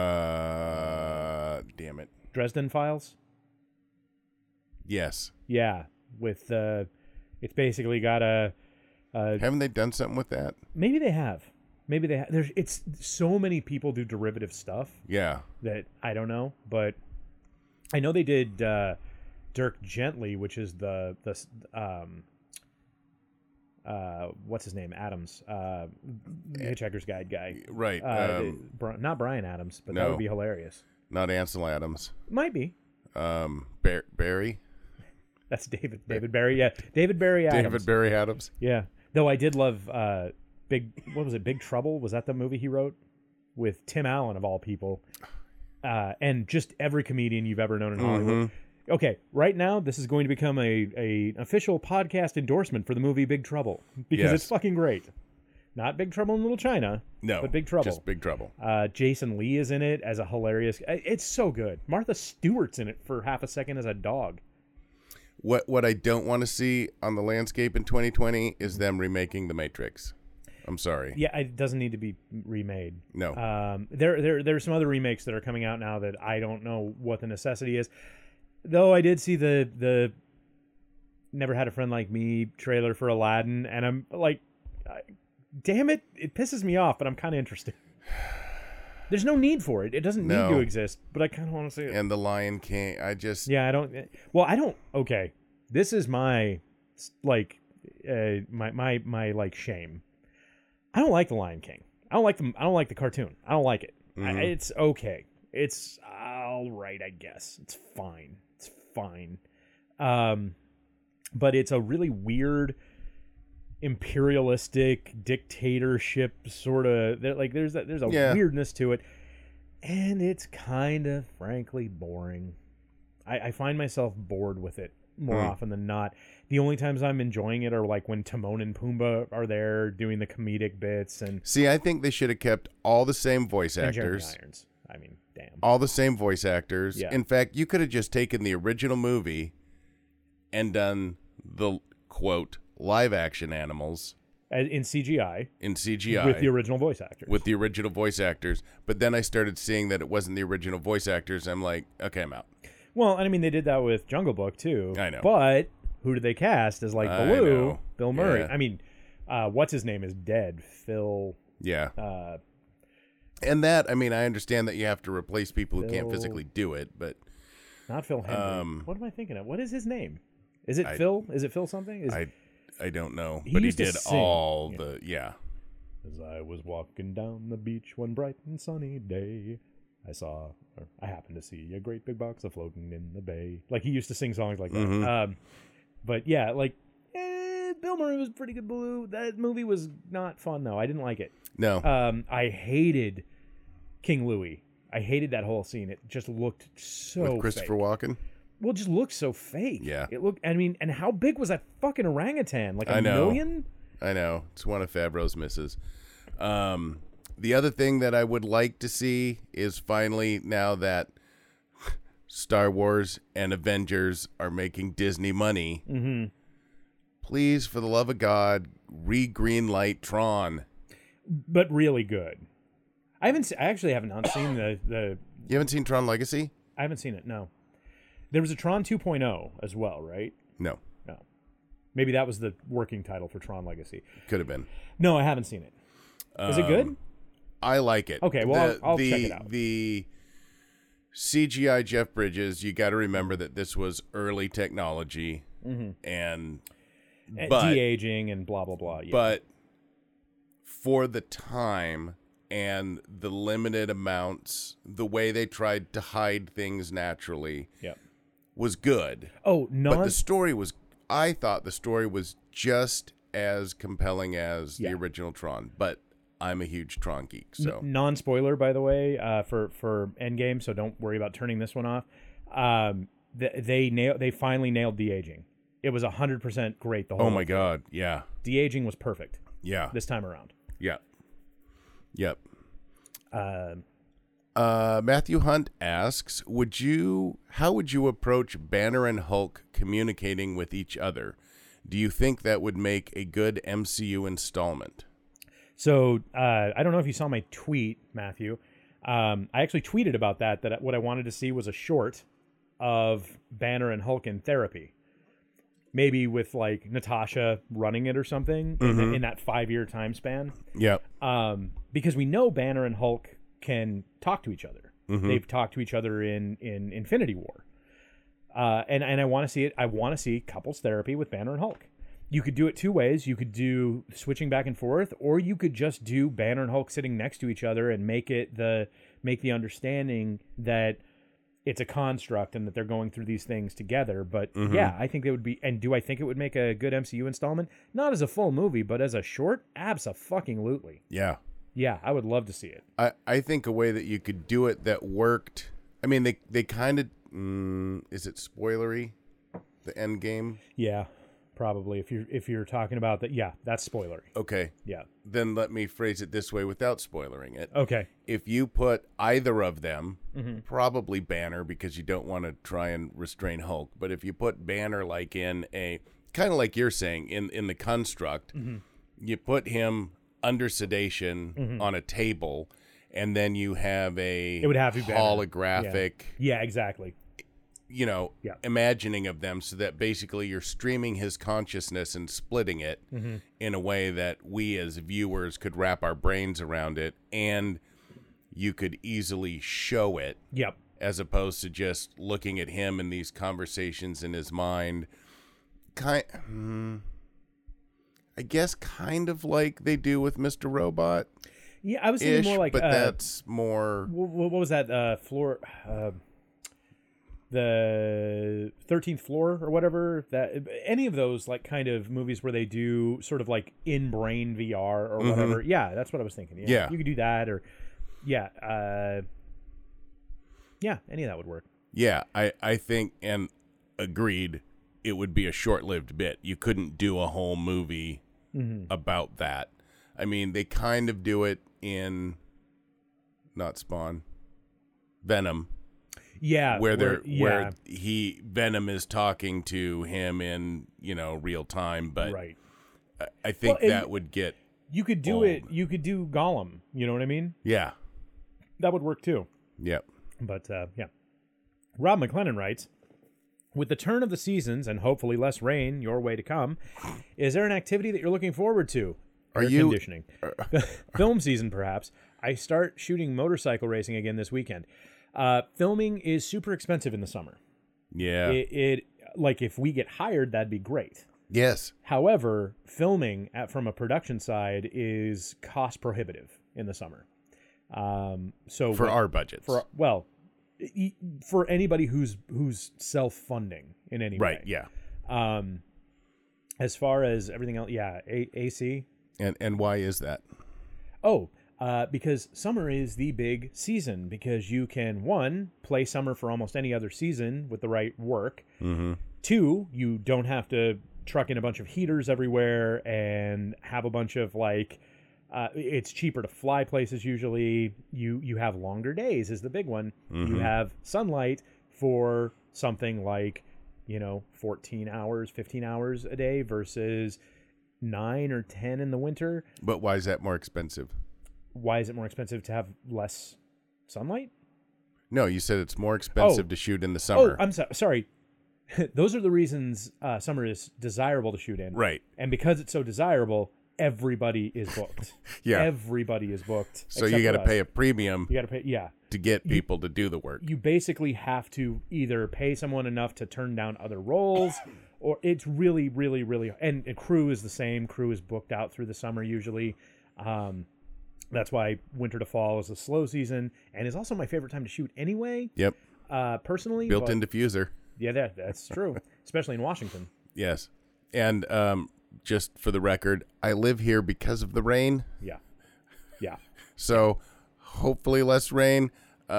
uh, damn it. Dresden Files? Yes. Yeah, with uh, it's basically got a. Uh, Haven't they done something with that? maybe they have. Maybe they have. There's it's so many people do derivative stuff Yeah. that I don't know, but I know they did uh, Dirk Gently, which is the the um uh what's his name Adams uh Hitchhiker's Guide guy. Right. Uh, um, Bri- not Brian Adams, but that no. would be hilarious. not Ansel Adams. Might be. Um, Bar- Barry. That's David David Barry. Yeah, David Barry Adams. David Barry Adams. Yeah. Though I did love uh, Big. What was it? Big Trouble. Was that the movie he wrote with Tim Allen of all people? Uh, and just every comedian you've ever known in Hollywood. Mhm. Okay, right now this is going to become a, a official podcast endorsement for the movie Big Trouble because Yes. it's fucking great. Not Big Trouble in Little China, No, but Big Trouble. Just Big Trouble. Uh, Jason Lee is in it as a hilarious. It's so good. Martha Stewart's in it for half a second as a dog. What what I don't want to see on the landscape in twenty twenty is them remaking The Matrix. I'm sorry. Yeah, it doesn't need to be remade. No. Um, there, there, there's some other remakes that are coming out now that I don't know what the necessity is. Though I did see the the Never Had a Friend Like Me trailer for Aladdin, and I'm like, I, damn it, it pisses me off, but I'm kind of interested. There's no need for it. It doesn't No. need to exist, but I kind of want to see it. And The Lion King, I just Yeah, I don't. Well, I don't. Okay, this is my like uh, my my my like shame. I don't like The Lion King. I don't like the. I don't like the cartoon. I don't like it. I, Mhm. it's okay. It's all right, I guess. It's fine. It's fine. Um, but it's a really weird imperialistic dictatorship sort of. Like there's a, there's a Yeah. weirdness to it, and it's kind of frankly boring. I, I find myself bored with it more Mm. often than not. The only times I'm enjoying it are like when Timon and Pumbaa are there doing the comedic bits and, see. I think they should have kept all the same voice and Jeremy actors, Irons. I mean, damn. all the same voice actors. Yeah. In fact, you could have just taken the original movie and done the quote live action animals As- In C G I in C G I with the original voice actors. with the original voice actors. But then I started seeing that it wasn't the original voice actors. I'm like, okay, I'm out. Well, and I mean, they did that with Jungle Book too. I know. But who did they cast as like I Baloo? know. Bill Murray. Yeah. I mean, uh, what's his name is dead. Phil. Yeah. Uh, And that, I mean, I understand that you have to replace people who can't Phil- physically do it, but not Phil Henry. Um, what am I thinking of? What is his name? Is it I- Phil? Is it Phil something? Is, I I don't know. He But he used to did sing, all yeah. the yeah. As I was walking down the beach one bright and sunny day, I saw, or I happened to see a great big box of floating in the bay. Like he used to sing songs like that. Mhm. Um, but yeah, like eh, Bill Murray was pretty good. Blue. That movie was not fun though. I didn't like it. No. Um, I hated King Louis. I hated that whole scene. It just looked so With Christopher fake. Walken. Well, it just looked so fake. Yeah. It looked. I mean, and how big was that fucking orangutan? Like a I know. million? I know. It's one of Favreau's misses. Um, the other thing that I would like to see is finally, now that Star Wars and Avengers are making Disney money, Mm-hmm. please, for the love of God, re-greenlight Tron. But really good. I haven't. se- I actually haven't not seen the the. You haven't seen Tron Legacy? I haven't seen it. No. There was a Tron two point oh as well, right? No. No. Maybe that was the working title for Tron Legacy. Could have been. No, I haven't seen it. Is it good? Um, I like it. Okay, well, the, I'll- I'll the, check it out. The C G I Jeff Bridges, you got to remember that this was early technology, Mm-hmm. and And but de-aging and blah blah blah. Yeah. but for the time and the limited amounts, the way they tried to hide things naturally yeah. was good. Oh, But non. the story was, I thought the story was just as compelling as Yeah. the original Tron. But I'm a huge Tron geek, so Non spoiler, by the way, uh, for for Endgame, so don't worry about turning this one off. Um, they they nail they finally nailed de-aging. It was a hundred percent great. The whole oh my god, yeah, de-aging was perfect yeah, this time around. yeah, yep. Um, Uh, Matthew Hunt asks, "Would you? How would you approach Banner and Hulk communicating with each other? Do you think that would make a good M C U installment?" So uh, I don't know if you saw my tweet, Matthew. Um, I actually tweeted about that. That what I wanted to see was a short of Banner and Hulk in therapy, maybe with like Natasha running it or something in, the, in that five-year time span. Yep. Um, because we know Banner and Hulk can talk to each other. They've talked to each other in in Infinity War, uh, and and I want to see it. I want to see couples therapy with Banner and Hulk. You could do it two ways. You could do switching back and forth, or you could just do Banner and Hulk sitting next to each other and make it the make the understanding that it's a construct and that they're going through these things together. But yeah, I think it would be. And do I think it would make a good M C U installment? Not as a full movie, but as a short, abso-fucking-lutely. Yeah. Yeah, I would love to see it. I, I think a way that you could do it that worked. I mean, they they kind of mm, is it spoilery? The end game? Yeah, probably. If you're if you're talking about that, yeah, that's spoilery. Okay. Yeah. Then let me phrase it this way without spoiling it. Okay. If you put either of them, Mm-hmm. probably Banner because you don't want to try and restrain Hulk, but if you put Banner like in a kind of like you're saying in in the construct, Mm-hmm. you put him under sedation Mm-hmm. on a table, and then you have a It would have to be Banner. holographic, Yeah, exactly. you know, Yeah. imagining of them, so that basically you're streaming his consciousness and splitting it Mm-hmm. in a way that we as viewers could wrap our brains around it, and you could easily show it, Yep. as opposed to just looking at him in these conversations in his mind. Kind, hmm, I guess, kind of like they do with Mister Robot. Yeah, I was thinking Ish, more like but uh, that's more. What, what was that? Uh, floor, uh, the thirteenth floor or whatever. That any of those like kind of movies where they do sort of like in brain V R or Mhm. whatever. Yeah, that's what I was thinking. Yeah, Yeah. you could do that, or yeah, uh, yeah, any of that would work. Yeah, I, I think, and agreed, it would be a short-lived bit. You couldn't do a whole movie Mm-hmm. about that. I mean, they kind of do it in, not Spawn, Venom, Yeah, where they're yeah, where he Venom is talking to him in, you know, real time. But right. I, I think Well, and- that would get You could do old. it. You could do Gollum. You know what I mean? yeah, That would work too. yep. But uh, yeah, Rob McClellan writes, with the turn of the seasons and hopefully less rain your way to come, is there an activity that you're looking forward to? Are Air you- conditioning? Film season, perhaps. I start shooting motorcycle racing again this weekend. Uh, filming is super expensive in the summer. Yeah. It, it like if we get hired, that'd be great. yes. However, filming at, from a production side is cost prohibitive in the summer. Um, so For when- our budgets. for well, e- for anybody who's who's self funding in any right. way. Yeah. Um, as far as everything else, yeah, A- AC. And and why is that? Oh, uh, because summer is the big season because you can one play summer for almost any other season with the right work. Mm-hmm. Two, you don't have to truck in a bunch of heaters everywhere and have a bunch of like. Uh, it's cheaper to fly places usually. You you have longer days is the big one. Mm-hmm. You have sunlight for something like, you know, fourteen hours, fifteen hours a day versus nine or ten in the winter. But why is that more expensive? Why is it more expensive to have less sunlight? No, you said it's more expensive Oh. to shoot in the summer. Oh, I'm so- sorry. Those are the reasons uh, summer is desirable to shoot in. right. And because it's so desirable, everybody is booked. Yeah. Everybody is booked. So you got to pay a premium You got to pay. Yeah. to get people to do the work. You basically have to either pay someone enough to turn down other roles, or it's really, really, really. And, and crew is the same. Crew is booked out through the summer usually. Um, that's why winter to fall is a slow season, and is also my favorite time to shoot anyway. Yep. Uh, personally, but- Built-in diffuser. Yeah, that that's true, especially in Washington. Yes. And um, just for the record, I live here because of the rain. Yeah, yeah. So hopefully less rain.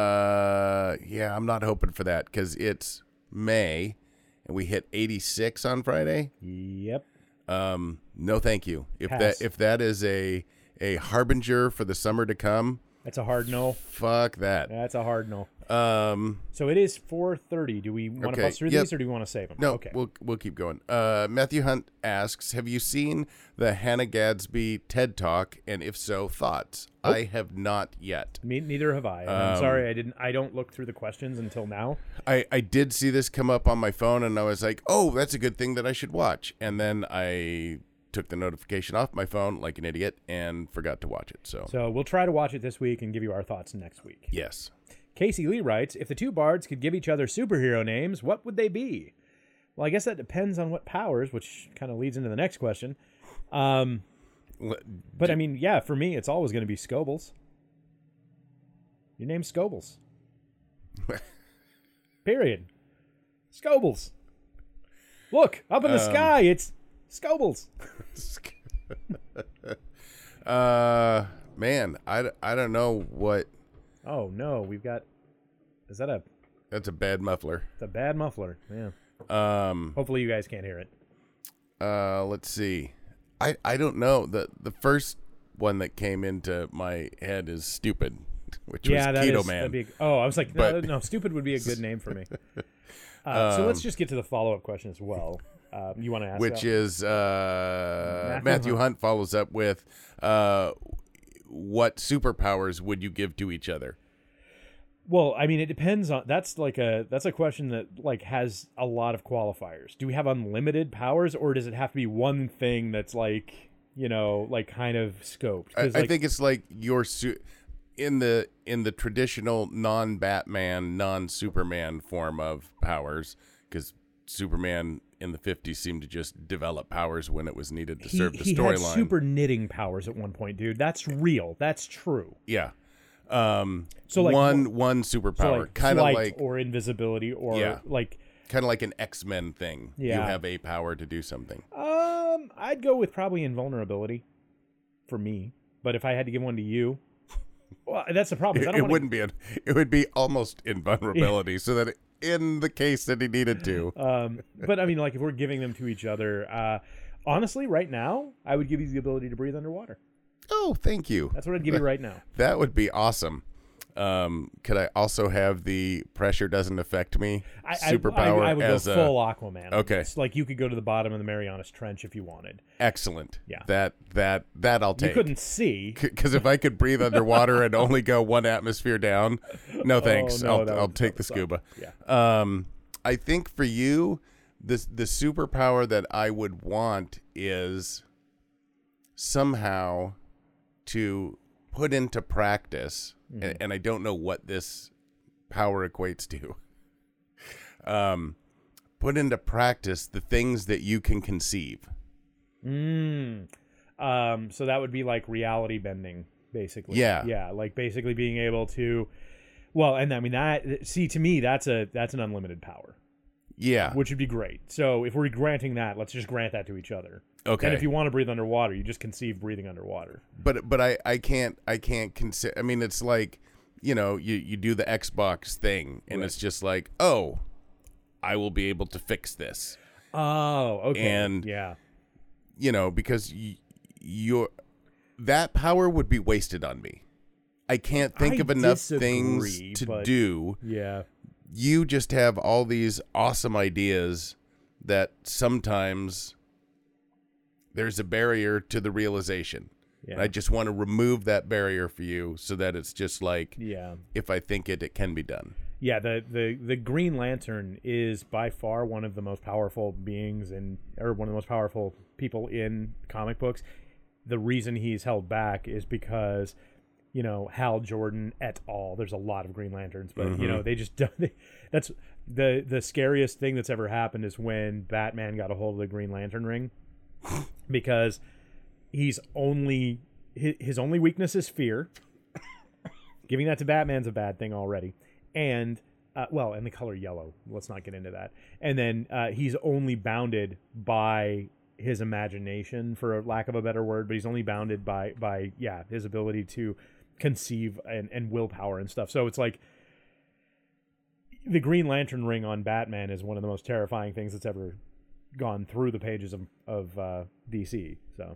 Uh, yeah, I'm not hoping for that because it's May and we hit eighty-six on Friday. Yep. Um, no, thank you. If Pass. that if that is a a harbinger for the summer to come, That's a hard no. fuck that. That's a hard no. Um, So it is four thirty. Do we want to Okay, bust through yep. these, or do we want to save them? no, Okay. we'll we'll keep going. Uh, Matthew Hunt asks, "Have you seen the Hannah Gadsby TED Talk? And if so, thoughts?" I have not yet. Me, neither have I. And I'm Um, sorry, I didn't. I don't look through the questions until now. I, I did see this come up on my phone, and I was like, oh, that's a good thing that I should watch. And then I took the notification off my phone like an idiot and forgot to watch it. So, So we'll try to watch it this week and give you our thoughts next week. yes. Casey Lee writes, if the two bards could give each other superhero names, what would they be? Well, I guess that depends on what powers, which kind of leads into the next question. Um, L- but I mean, yeah, for me, it's always going to be Scobles. Your name's Scobles. Period. Scobles. Look, up in the Um, sky, it's Scobles. uh, man, I, I don't know what. Oh, no, we've got... Is that a That's a bad muffler. It's a bad muffler. Yeah. Um, Hopefully you guys can't hear it. Uh, let's see. I I don't know. The the first one that came into my head is stupid, which Yeah, was that Keto is- Man. that'd be- oh, I was like, no, But- no, stupid would be a good name for me. Uh, so let's Um, just get to the follow-up question as well. Um, you want to ask which that? is uh, Matthew Matthew, Hunt. Hunt. follows up with uh, what superpowers would you give to each other? Well, I mean, it depends on. That's like a that's a question that like has a lot of qualifiers. Do we have unlimited powers, or does it have to be one thing that's like you know like kind of scoped? I, 'Cause, I like, think it's like your su- in the in the traditional non-Batman, non-Superman form of powers, because Superman in the fifties seemed to just develop powers when it was needed to he, serve the he had storyline. super knitting powers at one point, dude. That's real. That's true. Yeah. Um, So, like, one one So superpower, like kind of flight like or invisibility or Yeah. like kind of like an X-Men thing. You Yeah. have a power to do something. um, I'd go with probably invulnerability for me. But if I had to give one to you, well, that's the problem. is I It, don't it wanna, wouldn't be a, it would be almost invulnerability, so that in the case that he needed to, Um, but I mean, like if we're giving them to each other, uh, honestly, right now, I would give you the ability to breathe underwater. oh, thank you. That's what I'd give you right now. That would be awesome. Um, could I also have the pressure doesn't affect me I, superpower I, I, I would as go a full Aquaman. Okay. It's like you could go to the bottom of the Marianas Trench if you wanted. excellent? Yeah. that that that I'll take. You couldn't see. Because if I could breathe underwater and only go one atmosphere down, no thanks. Oh, no, I'll that I'll would- take that the would suck. scuba. Yeah. Um, I think for you, the the superpower that I would want is somehow to put into practice, Mm-hmm. and, and I don't know what this power equates to. Um, put into practice the things that you can conceive. Mm. Um, so that would be like reality bending, basically. Yeah. Yeah. Like basically being able to, well, and I mean that, see, to me, that's a, that's an unlimited power, Yeah. which would be great. So if we're granting that, let's just grant that to each other. Okay. And if you want to breathe underwater, you just conceive breathing underwater. But but I, I can't I can't consider. I mean, it's like, you know, you, you do the Xbox thing, and Right. it's just like, oh, I will be able to fix this. Oh, okay. And- yeah. You know, because y- your that power would be wasted on me. I can't think I of enough disagree, things to but- do. Yeah. You just have all these awesome ideas that sometimes there's a barrier to the realization. Yeah. And I just want to remove that barrier for you so that it's just like, Yeah. if I think it, it can be done. Yeah, the, the, the Green Lantern is by far one of the most powerful beings in, or one of the most powerful people in comic books. The reason he's held back is because, you know, Hal Jordan et al. There's a lot of Green Lanterns, but Mm-hmm. you know, they just don't. They, that's the the scariest thing that's ever happened is when Batman got a hold of the Green Lantern ring, because he's only his, his only weakness is fear. Giving that to Batman's a bad thing already. And, uh, well, and the color yellow. Let's not get into that. And then uh, he's only bounded by his imagination, for lack of a better word, but he's only bounded by, by yeah, his ability to conceive and, and willpower and stuff. So it's like the Green Lantern ring on Batman is one of the most terrifying things that's ever gone through the pages of, of uh, D C. So...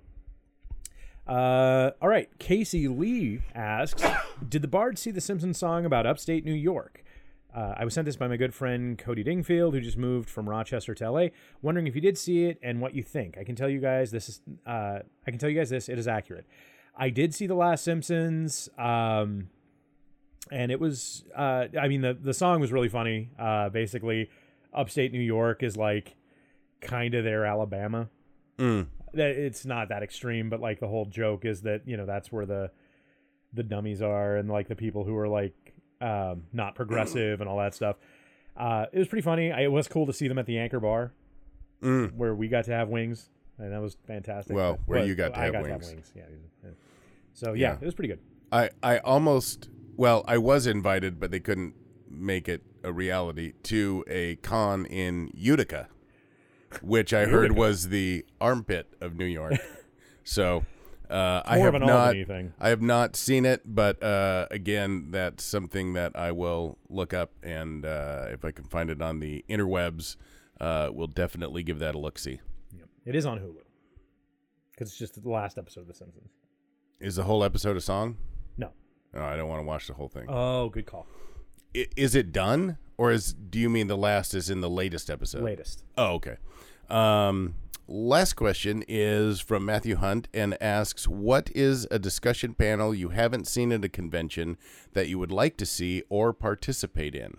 Uh, all right. Casey Lee asks, did the Bard see the Simpsons song about upstate New York? Uh, I was sent this by my good friend Cody Dingfield, who just moved from Rochester to L A. Wondering if you did see it and what you think. I can tell you guys this is. Uh, I can tell you guys this. It is accurate. I did see the last Simpsons, um, and it was. Uh, I mean, the the song was really funny. Uh, basically, upstate New York is like kind of their Alabama. Mm. That it's not that extreme, but like the whole joke is that, you know, that's where the the dummies are and like the people who are like um, not progressive and all that stuff. Uh, it was pretty funny. I, it was cool to see them at the Anchor Bar Mm. where we got to have wings, and that was fantastic. Well, But- where but you got to I have got wings. to have wings. Yeah. yeah. So yeah, Yeah. it was pretty good. I, I almost, well, I was invited, but they couldn't make it a reality, to a con in Utica, which I heard Utica. was the armpit of New York. So Uh, It's I more have of an not. Albany thing. I have not seen it, but uh, again, that's something that I will look up, and uh, if I can find it on the interwebs, uh, we'll definitely give that a look. See, Yep. It is on Hulu because it's just the last episode of The Simpsons. is the whole episode a song? No. No, I don't want to watch the whole thing. Oh, good call. I, is it done, or is do you mean the last is in the latest episode? Latest. Oh, okay. Um, last question is from Matthew Hunt and asks, what is a discussion panel you haven't seen at a convention that you would like to see or participate in?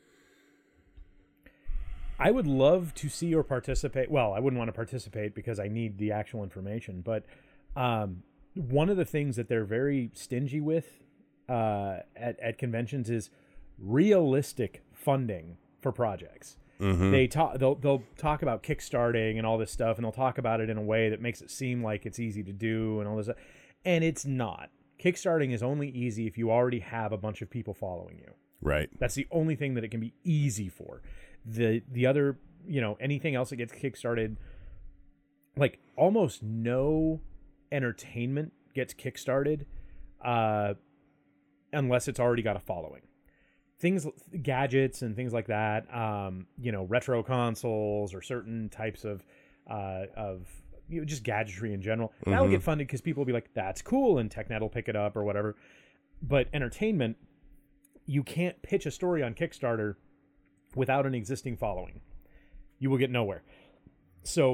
I would love to see or participate. Well, I wouldn't want to participate because I need the actual information. But um, one of the things that they're very stingy with uh, at, at conventions is realistic funding for projects. Mm-hmm. They talk. They'll they'll talk about kickstarting and all this stuff, and they'll talk about it in a way that makes it seem like it's easy to do and all this stuff. And it's not. Kickstarting is only easy if you already have a bunch of people following you. Right. That's the only thing that it can be easy for. The the other, you know, anything else that gets kickstarted, like almost no entertainment gets kickstarted uh, unless it's already got a following. Things, gadgets and things like that, um, you know, retro consoles or certain types of uh, of you know, just gadgetry in general, mm-hmm. that'll get funded because people will be like, "That's cool," and TechNet will pick it up or whatever. But entertainment, you can't pitch a story on Kickstarter without an existing following. You will get nowhere. So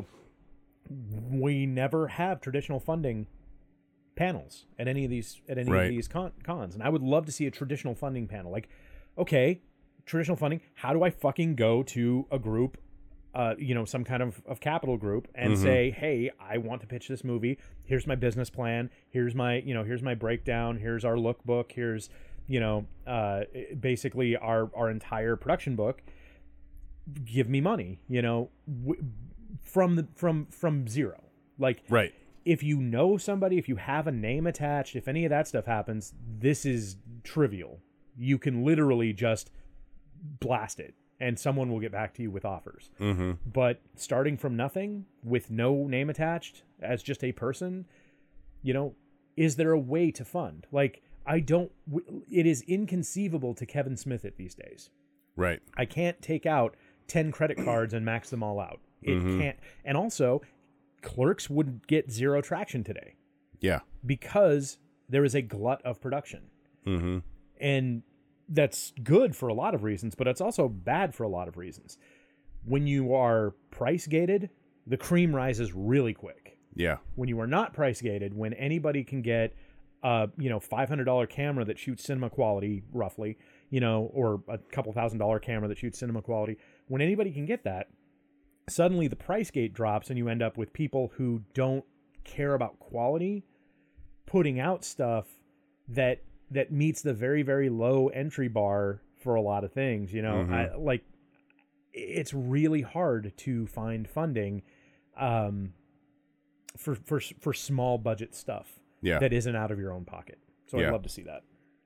we never have traditional funding panels at any of these at any right. of these con- cons, and I would love to see a traditional funding panel. Like, okay, traditional funding. How do I fucking go to a group, uh, you know, some kind of, of capital group and mm-hmm. say, hey, I want to pitch this movie. Here's my business plan. Here's my, you know, here's my breakdown. Here's our lookbook. Here's, you know, uh, basically our, our entire production book. Give me money, you know, w- from the, from, from zero. Like, right. If you know somebody, if you have a name attached, if any of that stuff happens, this is trivial. You can literally just blast it and someone will get back to you with offers. Mm-hmm. But starting from nothing with no name attached as just a person, you know, is there a way to fund? Like, I don't, it is inconceivable to Kevin Smith it these days. Right. I can't take out ten credit cards and max them all out. It mm-hmm. can't. And also, Clerks would get zero traction today. Yeah. Because there is a glut of production. Mm-hmm. And that's good for a lot of reasons, but it's also bad for a lot of reasons. When you are price gated, the cream rises really quick. Yeah. When you are not price gated, when anybody can get a, you know, five hundred dollars camera that shoots cinema quality roughly, you know, or a couple thousand dollar camera that shoots cinema quality, when anybody can get that, suddenly the price gate drops and you end up with people who don't care about quality putting out stuff that that meets the very, very low entry bar for a lot of things. You know, mm-hmm. I, like it's really hard to find funding um, for, for, for small budget stuff yeah. that isn't out of your own pocket. So yeah. I'd love to see that.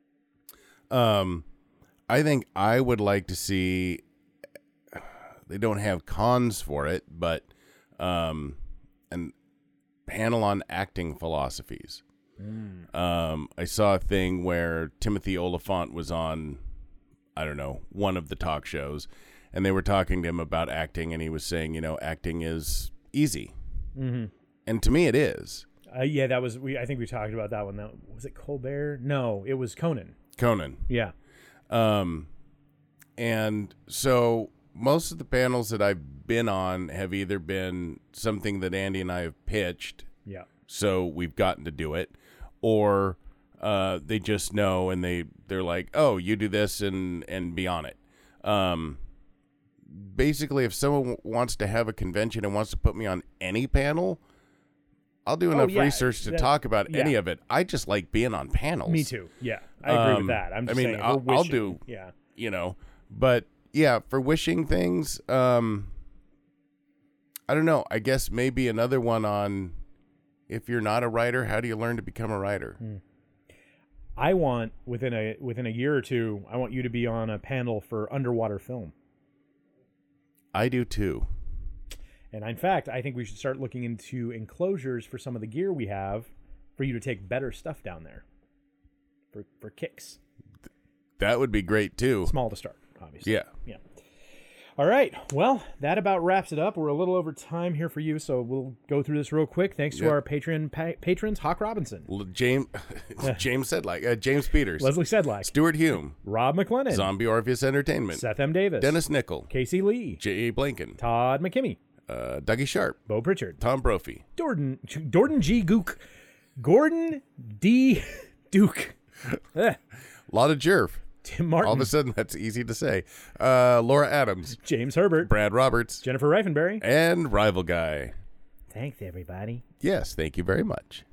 Um, I think I would like to see, they don't have cons for it, but um, an panel on acting philosophies. Mm. Um, I saw a thing where Timothy Oliphant was on, I don't know, one of the talk shows, and they were talking to him about acting, and he was saying, you know, acting is easy. Mm-hmm. And to me, it is. Uh, yeah, that was, we. I think we talked about that one. That, was it Colbert? No, it was Conan. Conan. Yeah. Um, and so most of the panels that I've been on have either been something that Andy and I have pitched. Yeah. So we've gotten to do it, or uh, they just know and they they're like, oh, you do this and and be on it. Um, basically, if someone w- wants to have a convention and wants to put me on any panel, I'll do enough oh, yeah, that, research to talk about yeah. any of it. I just like being on panels. Me too. Yeah, I agree um, with that. I'm just I mean, saying, I'll, I'll do. Yeah, you know, but yeah, for wishing things, um, I don't know. I guess maybe another one on. If you're not a writer, how do you learn to become a writer? Hmm. I want within a within a year or two, I want you to be on a panel for underwater film. I do too. And in fact, I think we should start looking into enclosures for some of the gear we have for for you to take better stuff down there for for kicks. That would be great too. Small to start, obviously. Yeah. Yeah. All right. Well, that about wraps it up. We're a little over time here for you, so we'll go through this real quick. Thanks to Yep. our Patreon pa- patrons, Hawk Robinson, L- James James Sedlak, uh, James Peters, Leslie Sedlak, Stuart Hume, Rob McLennan, Zombie Orpheus Entertainment, Seth M. Davis, Dennis Nickel, Casey Lee, J A. Blanken, Todd McKimmey, uh, Dougie Sharp, Bo Pritchard, Tom Brophy, Jordan, Jordan G. Gook, Gordon D. Duke, eh, Lotta Jerf. Tim Martin, All of a sudden, that's easy to say. Uh, Laura Adams, James Herbert, Brad Roberts, Jennifer Reifenberry. and Rival Guy. Thanks, everybody. Yes, thank you very much.